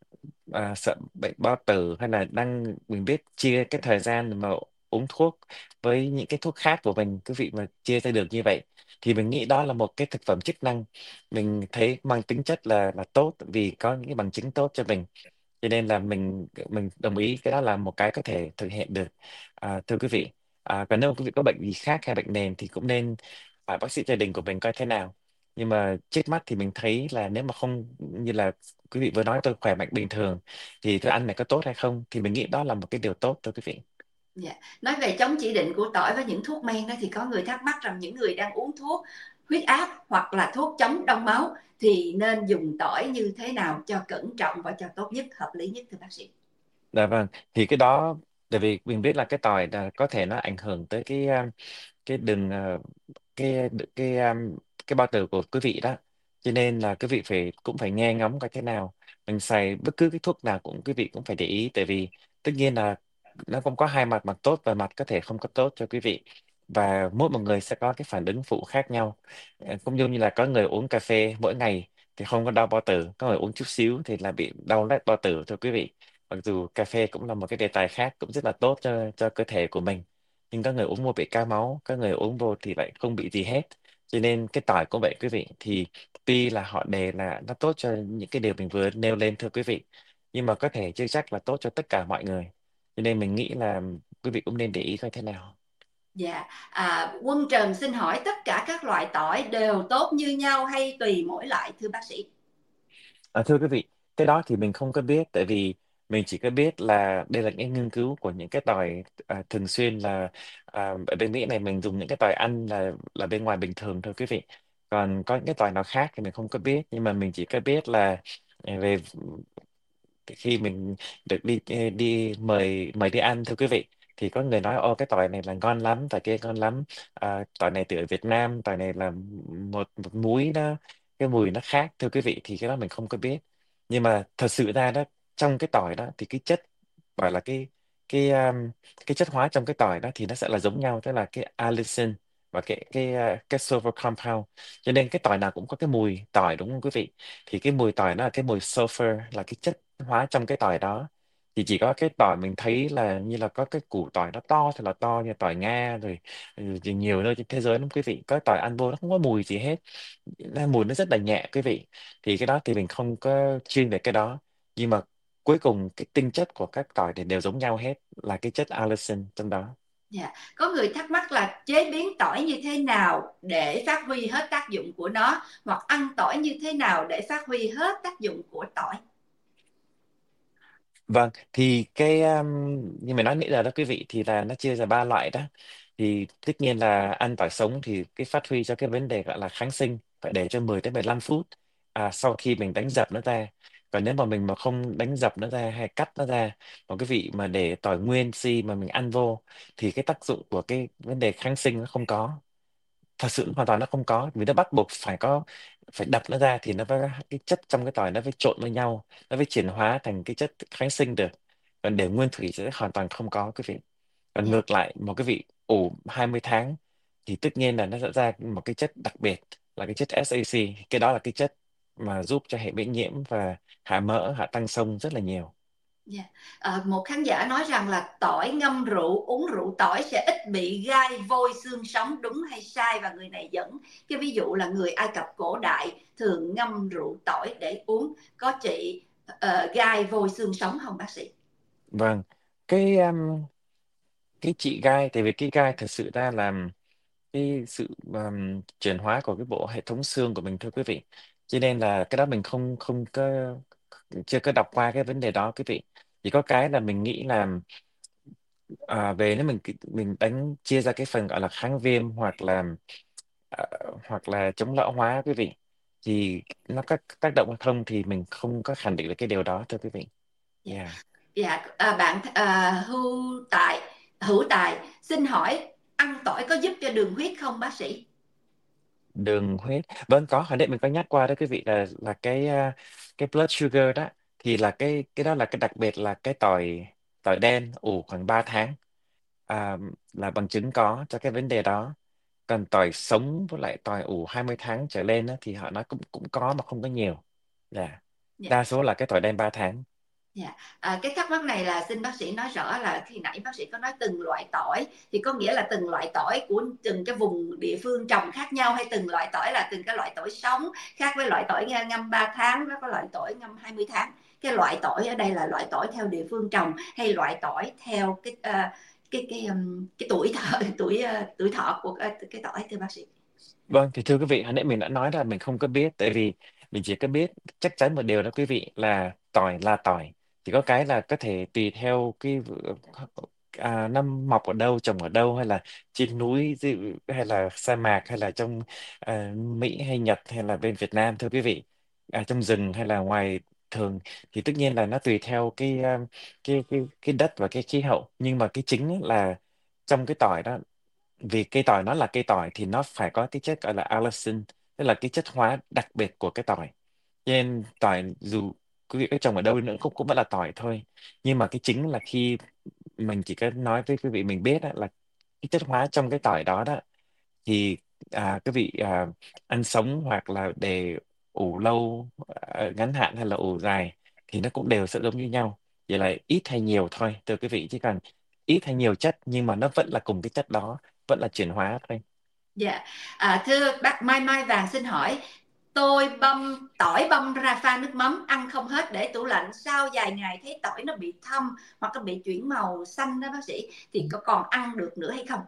à, sợ bệnh bao tử, hay là đang mình biết chia cái thời gian mà uống thuốc với những cái thuốc khác của mình, quý vị mà chia ra được như vậy thì mình nghĩ đó là một cái thực phẩm chức năng, mình thấy mang tính chất là là tốt vì có những cái bằng chứng tốt cho mình. Cho nên là mình mình đồng ý cái đó là một cái có thể thực hiện được. À, thưa quý vị, à, còn nếu mà quý vị có bệnh gì khác hay bệnh nền thì cũng nên hỏi bác sĩ gia đình của mình coi thế nào. Nhưng mà trước mắt thì mình thấy là nếu mà không như là quý vị vừa nói, tôi khỏe mạnh bình thường, thì tôi ăn này có tốt hay không, thì mình nghĩ đó là một cái điều tốt thôi quý vị. Dạ. Nói về chống chỉ định của tỏi với những thuốc men đó, thì có người thắc mắc rằng những người đang uống thuốc huyết áp hoặc là thuốc chống đông máu thì nên dùng tỏi như thế nào cho cẩn trọng và cho tốt nhất, hợp lý nhất thưa bác sĩ? Dạ vâng, thì cái đó, tại vì mình biết là cái tỏi là có thể nó ảnh hưởng tới cái um, cái đường ờ, cái cái um, cái bao tử của quý vị đó. Cho nên là quý vị phải cũng phải nghe ngóng coi thế nào. Mình xài bất cứ cái thuốc nào cũng quý vị cũng phải để ý, tại vì tất nhiên là nó cũng có hai mặt, mặt tốt và mặt có thể không có tốt cho quý vị. Và mỗi một người sẽ có cái phản ứng phụ khác nhau. Ờ, cũng như là có người uống cà phê mỗi ngày thì không có đau bao tử, có người uống chút xíu thì là bị đau loét bao tử thưa quý vị. Mặc dù cà phê cũng là một cái đề tài khác, cũng rất là tốt cho cho cơ thể của mình, nhưng có người uống vô bị cao máu, có người uống vô thì lại không bị gì hết. Cho nên cái tỏi cũng vậy quý vị, thì tuy là họ đề là nó tốt cho những cái điều mình vừa nêu lên thưa quý vị, nhưng mà có thể chưa chắc là tốt cho tất cả mọi người. Cho nên mình nghĩ là quý vị cũng nên để ý coi thế nào. Dạ. À, Quân Trần xin hỏi, tất cả các loại tỏi đều tốt như nhau hay tùy mỗi loại thưa bác sĩ? À, thưa quý vị, cái đó thì mình không có biết, tại vì mình chỉ có biết là đây là những nghiên cứu của những cái tỏi à, thường xuyên là à, ở bên Mỹ này mình dùng những cái tỏi ăn là là bên ngoài bình thường thôi quý vị. Còn có những cái tỏi nào khác thì mình không có biết, nhưng mà mình chỉ có biết là à, về khi mình được đi đi mời mời đi ăn thưa quý vị, thì có người nói ô cái tỏi này là ngon lắm, tỏi kia ngon lắm, à, tỏi này từ ở Việt Nam, tỏi này là một một múi đó, cái mùi nó khác thưa quý vị, thì cái đó mình không có biết. Nhưng mà thật sự ra đó, trong cái tỏi đó thì cái chất gọi là cái cái um, cái chất hóa trong cái tỏi đó thì nó sẽ là giống nhau, tức là cái allicin và cái cái uh, cái sulfur compound. Cho nên cái tỏi nào cũng có cái mùi tỏi đúng không quý vị, thì cái mùi tỏi nó là cái mùi sulfur, là cái chất hóa trong cái tỏi đó. Thì chỉ có cái tỏi mình thấy là như là có cái củ tỏi nó to thì là to như tỏi Nga rồi, ừ, thì nhiều nơi trên thế giới lắm quý vị, có tỏi ăn vô nó không có mùi gì hết, nó mùi nó rất là nhẹ quý vị. Thì cái đó thì mình không có chuyên về cái đó, nhưng mà cuối cùng cái tinh chất của các tỏi thì đều giống nhau hết, là cái chất allicin trong đó. Dạ. Có người thắc mắc là chế biến tỏi như thế nào để phát huy hết tác dụng của nó, hoặc ăn tỏi như thế nào để phát huy hết tác dụng của tỏi? Vâng, thì cái um, như mình nói nãy giờ đó quý vị, thì là nó chia ra ba loại đó. Thì tất nhiên là ăn tỏi sống thì cái phát huy cho cái vấn đề gọi là kháng sinh phải để cho mười đến mười lăm phút à, sau khi mình đánh dập nó ra. Còn nếu mà mình mà không đánh dập nó ra hay cắt nó ra, mà quý vị mà để tỏi nguyên si mà mình ăn vô, thì cái tác dụng của cái vấn đề kháng sinh nó không có, thật sự hoàn toàn nó không có, vì nó bắt buộc phải có, phải đập nó ra thì nó với cái chất trong cái tỏi nó phải trộn với nhau, nó phải chuyển hóa thành cái chất kháng sinh được. còn để nguyên thủy sẽ hoàn toàn không có quý vị. Còn Dạ. ngược lại, một cái vị ủ hai mươi tháng thì tất nhiên là nó sẽ ra một cái chất đặc biệt là cái chất ét a xê. Cái đó là cái chất mà giúp cho hệ miễn nhiễm và hạ mỡ, hạ tăng xông rất là nhiều. Dạ. À, một khán giả nói rằng là tỏi ngâm rượu, uống rượu tỏi sẽ ít bị gai vôi xương sống, đúng hay sai? Và người này dẫn cái ví dụ là người Ai Cập cổ đại thường ngâm rượu tỏi để uống, có trị uh, gai vôi xương sống không bác sĩ? Vâng, cái um, cái trị gai, tại vì cái gai thật sự ra là cái sự um, chuyển hóa của cái bộ hệ thống xương của mình, thưa quý vị. Cho nên là cái đó mình không không có chưa có đọc qua cái vấn đề đó quý vị. Chỉ có cái là mình nghĩ là à, về nếu mình mình đánh chia ra cái phần gọi là kháng viêm hoặc là à, hoặc là chống lão hóa quý vị, thì nó có tác động hay không thì mình không có khẳng định được cái điều đó, thưa quý vị. Dạ. Yeah. Dạ, à, bạn à, hưu tài hữu tài xin hỏi ăn tỏi có giúp cho đường huyết không bác sĩ? Đường huyết, vâng, có hồi nãy mình có nhắc qua đó quý vị, là là cái à, cái blood sugar đó, thì là cái cái đó là cái đặc biệt là cái tỏi tỏi đen ủ khoảng ba tháng, à, là bằng chứng có cho cái vấn đề đó. Còn tỏi sống với lại tỏi ủ hai mươi tháng trở lên á, thì họ nói cũng cũng có mà không có nhiều. Dạ. Dạ. Đa số là cái tỏi đen ba tháng. Dạ. À, cái thắc mắc này là xin bác sĩ nói rõ là khi nãy bác sĩ có nói từng loại tỏi thì có nghĩa là từng loại tỏi của từng cái vùng địa phương trồng khác nhau, hay từng loại tỏi là từng cái loại tỏi sống khác với loại tỏi ngâm ba tháng, nó có loại tỏi ngâm hai mươi tháng? Cái loại tỏi ở đây là loại tỏi theo địa phương trồng hay loại tỏi theo cái uh, cái cái um, cái tuổi thọ tuổi uh, tuổi thọ của cái, cái tỏi thưa bác sĩ? Vâng, thì thưa quý vị, hồi nãy mình đã nói là mình không có biết, tại vì mình chỉ có biết chắc chắn một điều đó quý vị, là tỏi là tỏi. Chỉ có cái là có thể tùy theo cái à, năm mọc ở đâu, trồng ở đâu, hay là trên núi dự- hay là sa mạc, hay là trong à, Mỹ hay Nhật, hay là bên Việt Nam, thưa quý vị, à, trong rừng hay là ngoài thường, thì tất nhiên là nó tùy theo cái à, cái cái cái đất và cái khí hậu. Nhưng mà cái chính là trong cái tỏi đó, vì cây tỏi nó là cây tỏi thì nó phải có cái chất gọi là allicin, tức là cái chất hóa đặc biệt của cái tỏi. Cho nên tỏi dù quý vị có trồng ở đâu đi nữa cũng cũng vẫn là tỏi thôi. Nhưng mà cái chính là khi mình chỉ có nói với quý vị mình biết á, là cái chất hóa trong cái tỏi đó đó, thì à, quý vị à, ăn sống hoặc là để ủ lâu, à, ngắn hạn hay là ủ dài, thì nó cũng đều sẽ giống như nhau, chỉ là ít hay nhiều thôi, thưa quý vị. Chứ còn ít hay nhiều chất nhưng mà nó vẫn là cùng cái chất đó, vẫn là chuyển hóa thôi. Dạ. À, thưa bác Mai Mai Vàng xin hỏi, tôi băm tỏi băm ra pha nước mắm ăn không hết để tủ lạnh, sau vài ngày thấy tỏi nó bị thâm hoặc nó bị chuyển màu xanh đó bác sĩ, thì có còn ăn được nữa hay không?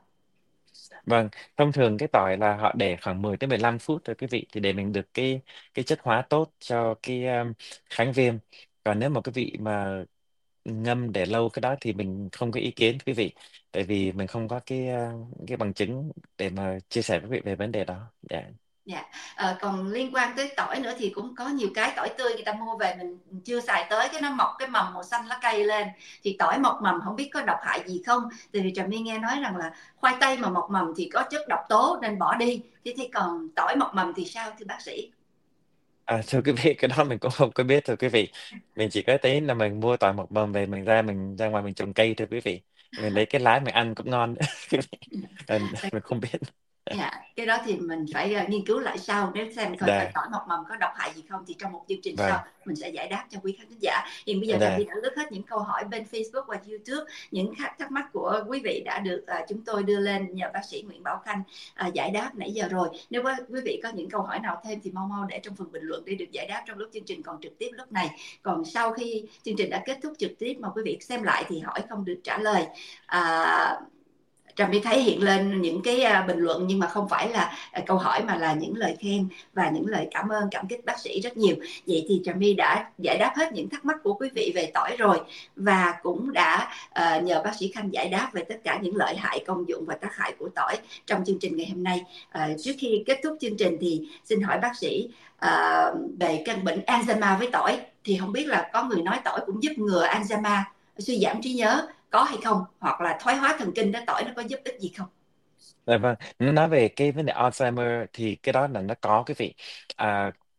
Vâng, thông thường cái tỏi là họ để khoảng mười tới mười lăm phút thôi quý vị, thì để mình được cái cái chất hóa tốt cho cái um, kháng viêm. Còn nếu mà quý vị mà ngâm để lâu cái đó thì mình không có ý kiến quý vị, tại vì mình không có cái uh, cái bằng chứng để mà chia sẻ với quý vị về vấn đề đó. Dạ. Dạ. À, còn liên quan tới tỏi nữa thì cũng có nhiều cái tỏi tươi người ta mua về mình chưa xài tới, cái nó mọc cái mầm màu xanh lá cây lên, thì tỏi mọc mầm không biết có độc hại gì không? Tại vì Trà My nghe nói rằng là khoai tây mà mọc mầm thì có chất độc tố nên bỏ đi, thế thì còn tỏi mọc mầm thì sao thưa bác sĩ? À, thưa quý vị, cái đó mình cũng không có biết, thưa quý vị. Mình chỉ có thấy là mình mua tỏi mọc mầm về, mình ra mình ra ngoài mình trồng cây, thưa quý vị. Mình lấy cái lá mình ăn cũng ngon nữa. Quý vị. Nên mình không biết. Dạ, cái đó thì mình phải uh, nghiên cứu lại sau để xem coi coi Dạ, tỏi mọc mầm có độc hại gì không, thì trong một chương trình vâng, sau mình sẽ giải đáp cho quý khán thính giả. Hiện bây giờ Trà My dạ, đã lướt hết những câu hỏi bên Facebook và YouTube, những thắc mắc của quý vị đã được uh, chúng tôi đưa lên nhờ bác sĩ Nguyễn Bảo Khanh uh, giải đáp nãy giờ rồi. Nếu quý vị có những câu hỏi nào thêm thì mau mau để trong phần bình luận để được giải đáp trong lúc chương trình còn trực tiếp lúc này. Còn sau khi chương trình đã kết thúc trực tiếp mà quý vị xem lại thì hỏi không được trả lời. À, Trà My thấy hiện lên những cái à, bình luận nhưng mà không phải là à, câu hỏi mà là những lời khen và những lời cảm ơn cảm kích bác sĩ rất nhiều. Vậy thì Trà My đã giải đáp hết những thắc mắc của quý vị về tỏi rồi, và cũng đã uh, nhờ bác sĩ Khanh giải đáp về tất cả những lợi hại, công dụng và tác hại của tỏi trong chương trình ngày hôm nay. Uh, trước khi kết thúc chương trình thì xin hỏi bác sĩ uh, về căn bệnh Alzheimer với tỏi, thì không biết là có người nói tỏi cũng giúp ngừa Alzheimer, suy giảm trí nhớ, có hay không, hoặc là thoái hóa thần kinh đó, tỏi nó có giúp ích gì không? dạ vâng. Nếu nói về cái vấn đề Alzheimer thì cái đó là nó có quý vị. À,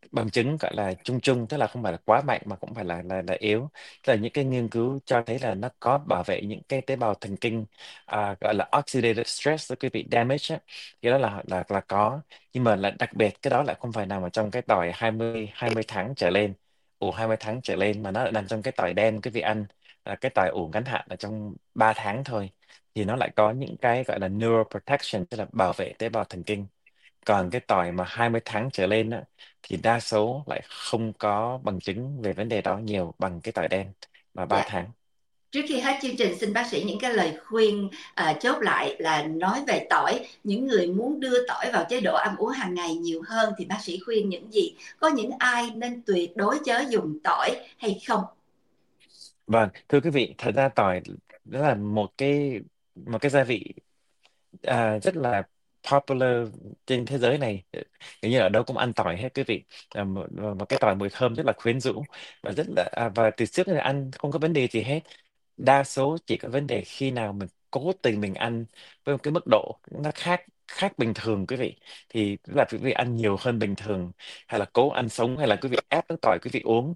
bằng chứng gọi là chung chung, tức là không phải là quá mạnh mà cũng phải là là là yếu. Tức là những cái nghiên cứu cho thấy là nó có bảo vệ những cái tế bào thần kinh, à, gọi là oxidative stress, quý vị, damage á, cái đó là là là có. Nhưng mà là đặc biệt cái đó lại không phải nằm ở trong cái tỏi hai mươi hai mươi tháng trở lên, ủ hai mươi tháng trở lên, mà nó lại nằm trong cái tỏi đen quý vị ăn, là cái tỏi ủ ngắn hạn ở trong ba tháng thôi, thì nó lại có những cái gọi là neuroprotection, tức là bảo vệ tế bào thần kinh. Còn cái tỏi mà hai mươi tháng trở lên á, thì đa số lại không có bằng chứng về vấn đề đó nhiều bằng cái tỏi đen mà ba Dạ. tháng. Trước khi hết chương trình, xin bác sĩ những cái lời khuyên à, chốt lại là nói về tỏi. Những người muốn đưa tỏi vào chế độ ăn uống hàng ngày nhiều hơn thì bác sĩ khuyên những gì? Có những ai nên tuyệt đối chớ dùng tỏi hay không? Vâng, thưa quý vị, thật ra tỏi đó là một cái một cái gia vị à, rất là popular trên thế giới này. Hình như ở đâu cũng ăn tỏi hết quý vị. À, một, một cái tỏi mùi thơm rất là quyến rũ, và rất là à, và từ trước đến giờ ăn không có vấn đề gì hết. Đa số chỉ có vấn đề khi nào mình cố tình mình ăn với một cái mức độ nó khác khác bình thường quý vị, thì tức là quý vị ăn nhiều hơn bình thường, hay là cố ăn sống, hay là quý vị ép nước tỏi quý vị uống,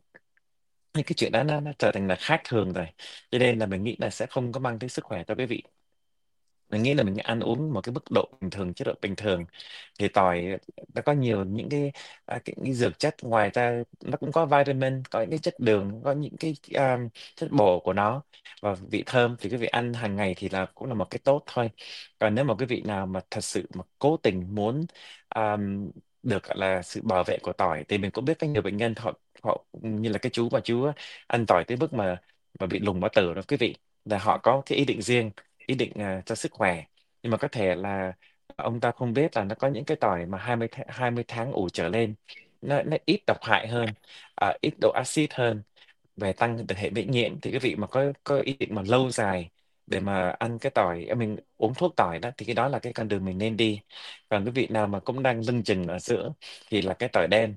thì cái chuyện đó nó, nó trở thành là khác thường rồi. Cho nên là mình nghĩ là sẽ không có mang tới sức khỏe cho quý vị. Mình nghĩ là mình ăn uống một cái mức độ bình thường, chế độ bình thường, thì tỏi nó có nhiều những cái, à, cái, cái dược chất, ngoài ra nó cũng có vitamin, có những cái chất đường, có những cái um, chất bổ của nó, và vị thơm, thì quý vị ăn hàng ngày thì là cũng là một cái tốt thôi. Còn nếu mà quý vị nào mà thật sự mà cố tình muốn um, được gọi là sự bảo vệ của tỏi, thì mình cũng biết có nhiều bệnh nhân họ họ như là cái chú mà chú á, ăn tỏi tới mức mà mà bị lùng bao tử đó quý vị, là họ có cái ý định riêng, ý định à, cho sức khỏe. Nhưng mà có thể là ông ta không biết là nó có những cái tỏi mà hai mươi th hai mươi tháng ủ trở lên, nó, nó ít độc hại hơn, à, ít độ axit hơn, về tăng được hệ miễn nhiễm. Thì cái vị mà có có ý định mà lâu dài để mà ăn cái tỏi, à, mình uống thuốc tỏi đó, thì cái đó là cái con đường mình nên đi. Còn cái vị nào mà cũng đang lưng chừng ở giữa thì là cái tỏi đen.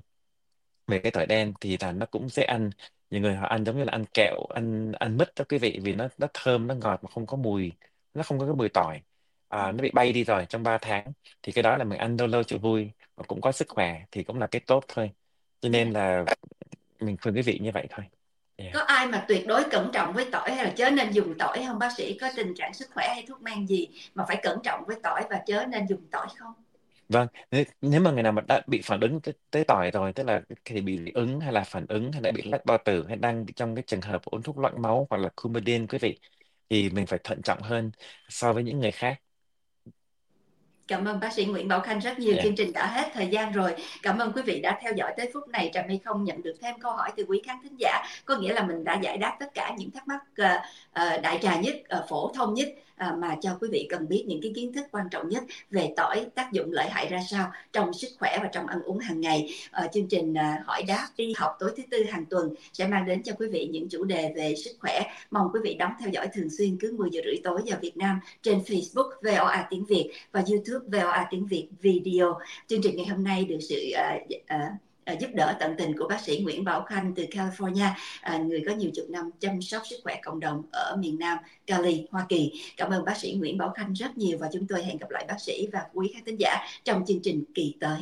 Về cái tỏi đen thì là nó cũng dễ ăn, nhiều người họ ăn giống như là ăn kẹo, ăn ăn mứt đó quý vị, vì nó nó thơm, nó ngọt mà không có mùi, nó không có cái mùi tỏi, à, nó bị bay đi rồi trong ba tháng. Thì cái đó là mình ăn lâu lâu cho vui và cũng có sức khỏe, thì cũng là cái tốt thôi. Cho nên là mình khuyên quý vị như vậy thôi. Yeah. Có ai mà tuyệt đối cẩn trọng với tỏi hay là chớ nên dùng tỏi không bác sĩ? Có tình trạng sức khỏe hay thuốc men gì mà phải cẩn trọng với tỏi và chớ nên dùng tỏi không? Vâng, nếu, nếu mà người nào mà đã bị phản ứng tới, tới tỏi rồi, tức là thì bị dị ứng, hay là phản ứng, hay là bị lách bao tử, hay đang bị trong cái trường hợp uống thuốc loãng máu hoặc là Coumadin quý vị, thì mình phải thận trọng hơn so với những người khác. Cảm ơn bác sĩ Nguyễn Bảo Khanh rất nhiều. Yeah. Chương trình đã hết thời gian rồi. Cảm ơn quý vị đã theo dõi tới phút này. Trà My không nhận được thêm câu hỏi từ quý khán thính giả, có nghĩa là mình đã giải đáp tất cả những thắc mắc uh, uh, đại trà nhất, uh, phổ thông nhất, uh, mà cho quý vị cần biết những cái kiến thức quan trọng nhất về tỏi, tác dụng lợi hại ra sao trong sức khỏe và trong ăn uống hàng ngày. Uh, chương trình uh, hỏi đáp y học tối thứ tư hàng tuần sẽ mang đến cho quý vị những chủ đề về sức khỏe. Mong quý vị đón theo dõi thường xuyên cứ mười giờ rưỡi tối giờ Việt Nam trên Facebook vê o a tiếng Việt và YouTube vê o a tiếng Việt video. Chương trình ngày hôm nay được sự uh, uh, uh, giúp đỡ tận tình của bác sĩ Nguyễn Bảo Khanh từ California, uh, người có nhiều chục năm chăm sóc sức khỏe cộng đồng ở miền Nam Cali, Hoa Kỳ. Cảm ơn bác sĩ Nguyễn Bảo Khanh rất nhiều và chúng tôi hẹn gặp lại bác sĩ và quý khán thính giả trong chương trình kỳ tới.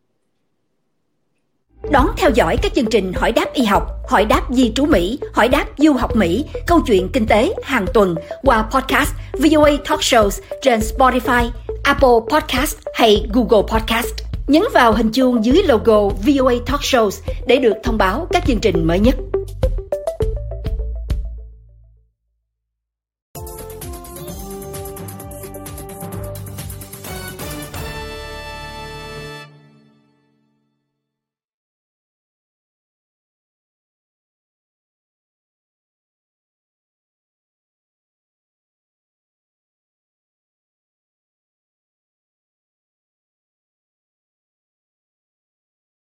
Đón theo dõi các chương trình hỏi đáp y học, hỏi đáp di trú Mỹ, hỏi đáp du học Mỹ, câu chuyện kinh tế hàng tuần qua podcast vê o a Talk Shows trên Spotify, Apple Podcast hay Google Podcast. Nhấn vào hình chuông dưới logo vê o a Talk Shows để được thông báo các chương trình mới nhất.